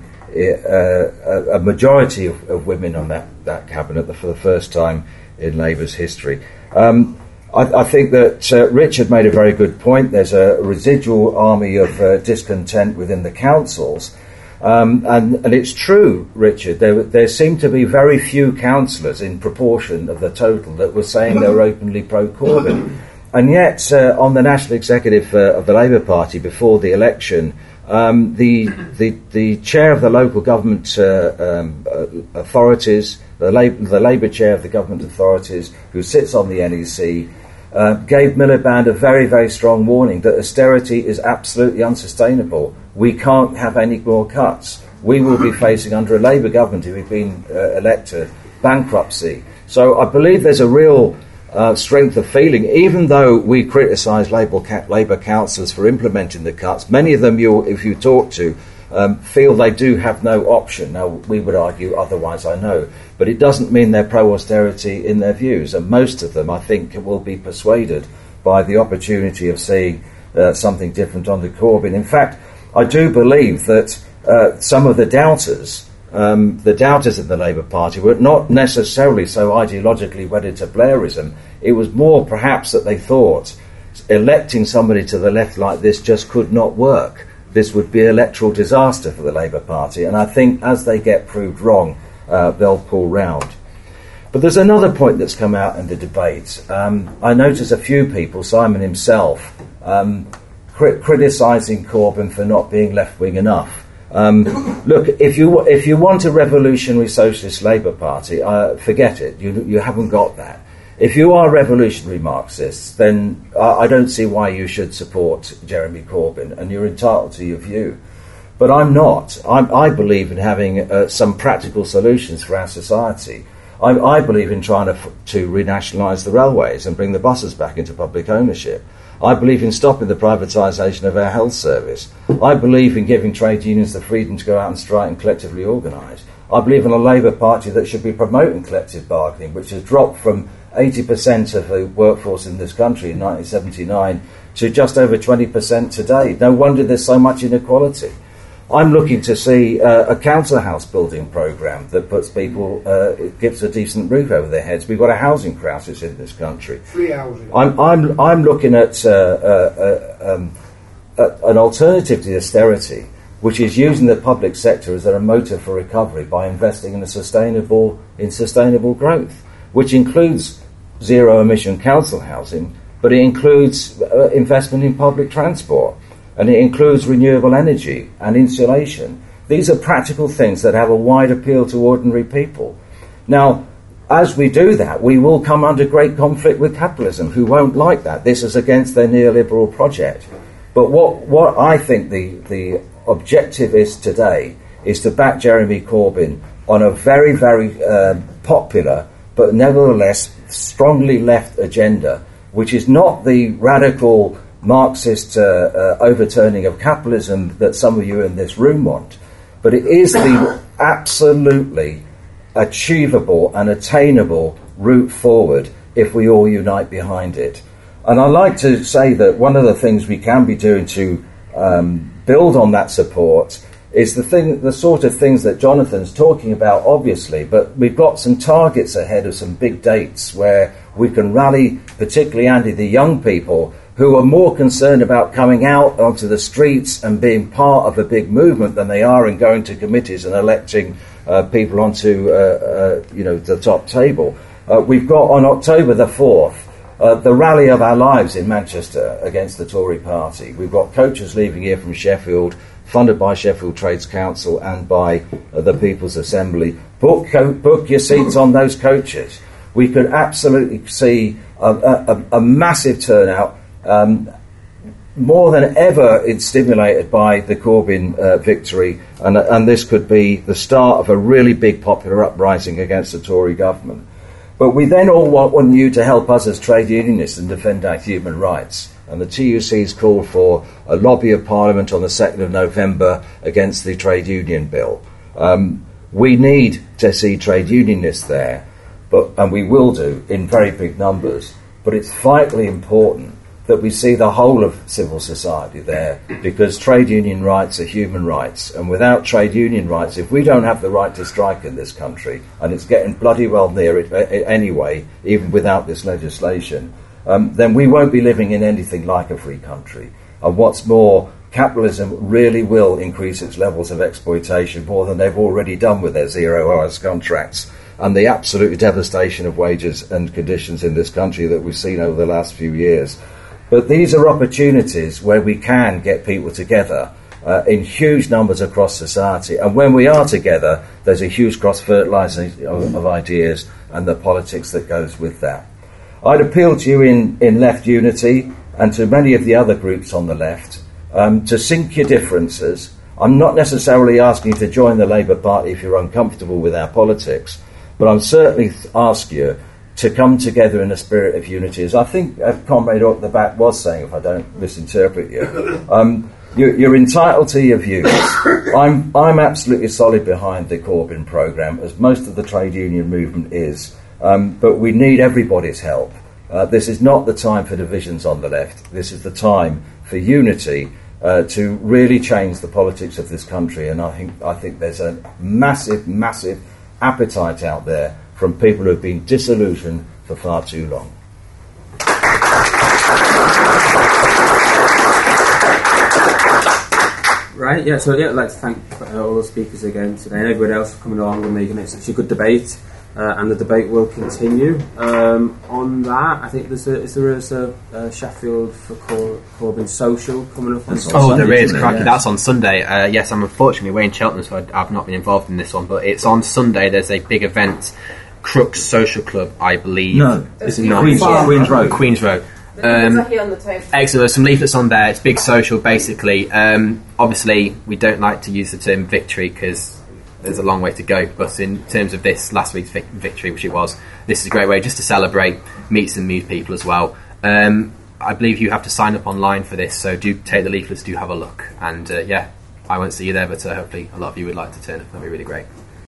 a majority of women on that cabinet for the first time in Labour's history. I think that Richard made a very good point. There's a residual army of discontent within the councils. And it's true, Richard, there seemed to be very few councillors in proportion of the total that were saying they were openly pro-Corbyn. And yet, on the national executive of the Labour Party before the election, the chair of the local government authorities, the Labour chair of the government authorities, who sits on the NEC, gave Miliband a very, very strong warning that austerity is absolutely unsustainable. We can't have any more cuts. We will be facing, under a Labour government, if we've been elected, bankruptcy. So I believe there's a real strength of feeling, even though we criticise Labour councillors for implementing the cuts. Many of them, if you talk to, feel they do have no option. Now, we would argue otherwise, I know, but it doesn't mean they're pro-austerity in their views, and most of them, I think, will be persuaded by the opportunity of seeing something different under Corbyn. In fact, I do believe that some of the doubters in the Labour Party were not necessarily so ideologically wedded to Blairism. It was more perhaps that they thought electing somebody to the left like this just could not work. This would be electoral disaster for the Labour Party, and I think as they get proved wrong, they'll pull round. But there's another point that's come out in the debate. I notice a few people, Simon himself, criticising Corbyn for not being left-wing enough. Look, if you want a revolutionary socialist Labour Party, forget it. You haven't got that. If you are revolutionary Marxists, then I don't see why you should support Jeremy Corbyn, and you're entitled to your view. But I'm not. I believe in having some practical solutions for our society. I believe in trying to renationalise the railways and bring the buses back into public ownership. I believe in stopping the privatisation of our health service. I believe in giving trade unions the freedom to go out and strike and collectively organise. I believe in a Labour Party that should be promoting collective bargaining, which has dropped from 80% of the workforce in this country in 1979 to just over 20% today. No wonder there's so much inequality. I'm looking to see a council house building programme that puts people, gives a decent roof over their heads. We've got a housing crisis in this country. Free housing. I'm looking at an alternative to austerity, which is using the public sector as a motor for recovery by investing in sustainable growth, which includes zero-emission council housing, but it includes investment in public transport, and it includes renewable energy and insulation. These are practical things that have a wide appeal to ordinary people. Now, as we do that, we will come under great conflict with capitalism, who won't like that. This is against their neoliberal project. But what I think the objective is today is to back Jeremy Corbyn on a very, very popular but nevertheless strongly left agenda, which is not the radical Marxist overturning of capitalism that some of you in this room want, but it is the absolutely achievable and attainable route forward if we all unite behind it. And I like to say that one of the things we can be doing to build on that support is the sort of things that Jonathan's talking about, obviously, but we've got some targets ahead of some big dates where we can rally, particularly, Andy, the young people who are more concerned about coming out onto the streets and being part of a big movement than they are in going to committees and electing people onto the top table. We've got on October the 4th the rally of our lives in Manchester against the Tory party. We've got coaches leaving here from Sheffield, funded by Sheffield Trades Council and by the People's Assembly. Book your seats on those coaches. We could absolutely see a massive turnout, more than ever it's stimulated by the Corbyn victory, and this could be the start of a really big popular uprising against the Tory government. But we then all want you to help us as trade unionists and defend our human rights. And the TUC's called for a lobby of Parliament on the 2nd of November against the trade union bill. We need to see trade unionists there, and we will do in very big numbers. But it's vitally important that we see the whole of civil society there, because trade union rights are human rights. And without trade union rights, if we don't have the right to strike in this country, and it's getting bloody well near it anyway, even without this legislation, then we won't be living in anything like a free country. And what's more, capitalism really will increase its levels of exploitation more than they've already done with their 0 hours contracts and the absolute devastation of wages and conditions in this country that we've seen over the last few years. But these are opportunities where we can get people together in huge numbers across society. And when we are together, there's a huge cross-fertilising of ideas and the politics that goes with that. I'd appeal to you in Left Unity and to many of the other groups on the left to sink your differences. I'm not necessarily asking you to join the Labour Party if you're uncomfortable with our politics, but I'm certainly ask you to come together in a spirit of unity, as I think Comrade at the back was saying, if I don't misinterpret you. You're entitled to your views. I'm absolutely solid behind the Corbyn programme, as most of the trade union movement is. But we need everybody's help. This is not the time for divisions on the left. This is the time for unity to really change the politics of this country. And I think there's a massive, massive appetite out there from people who have been disillusioned for far too long. Right, yeah, so I'd like to thank all the speakers again today and everybody else for coming along and making it such a good debate, and the debate will continue. On that, I think is there a Sheffield for Corbyn social coming up on Sunday? Oh, there is, crikey, that's on Sunday. Yes, I'm unfortunately away in Cheltenham, so I've not been involved in this one, but it's on Sunday. There's a big event, Crooks Social Club, I believe. No, it's in not. Queen's Road. Queen's Road. The leaflets are here on the table. Excellent. There's some leaflets on there. It's big social, basically. Obviously, we don't like to use the term victory because there's a long way to go. But in terms of this last week's victory, which it was, this is a great way just to celebrate, meet some new people as well. I believe you have to sign up online for this, so do take the leaflets, do have a look. And I won't see you there, but hopefully a lot of you would like to turn up. That'd be really great.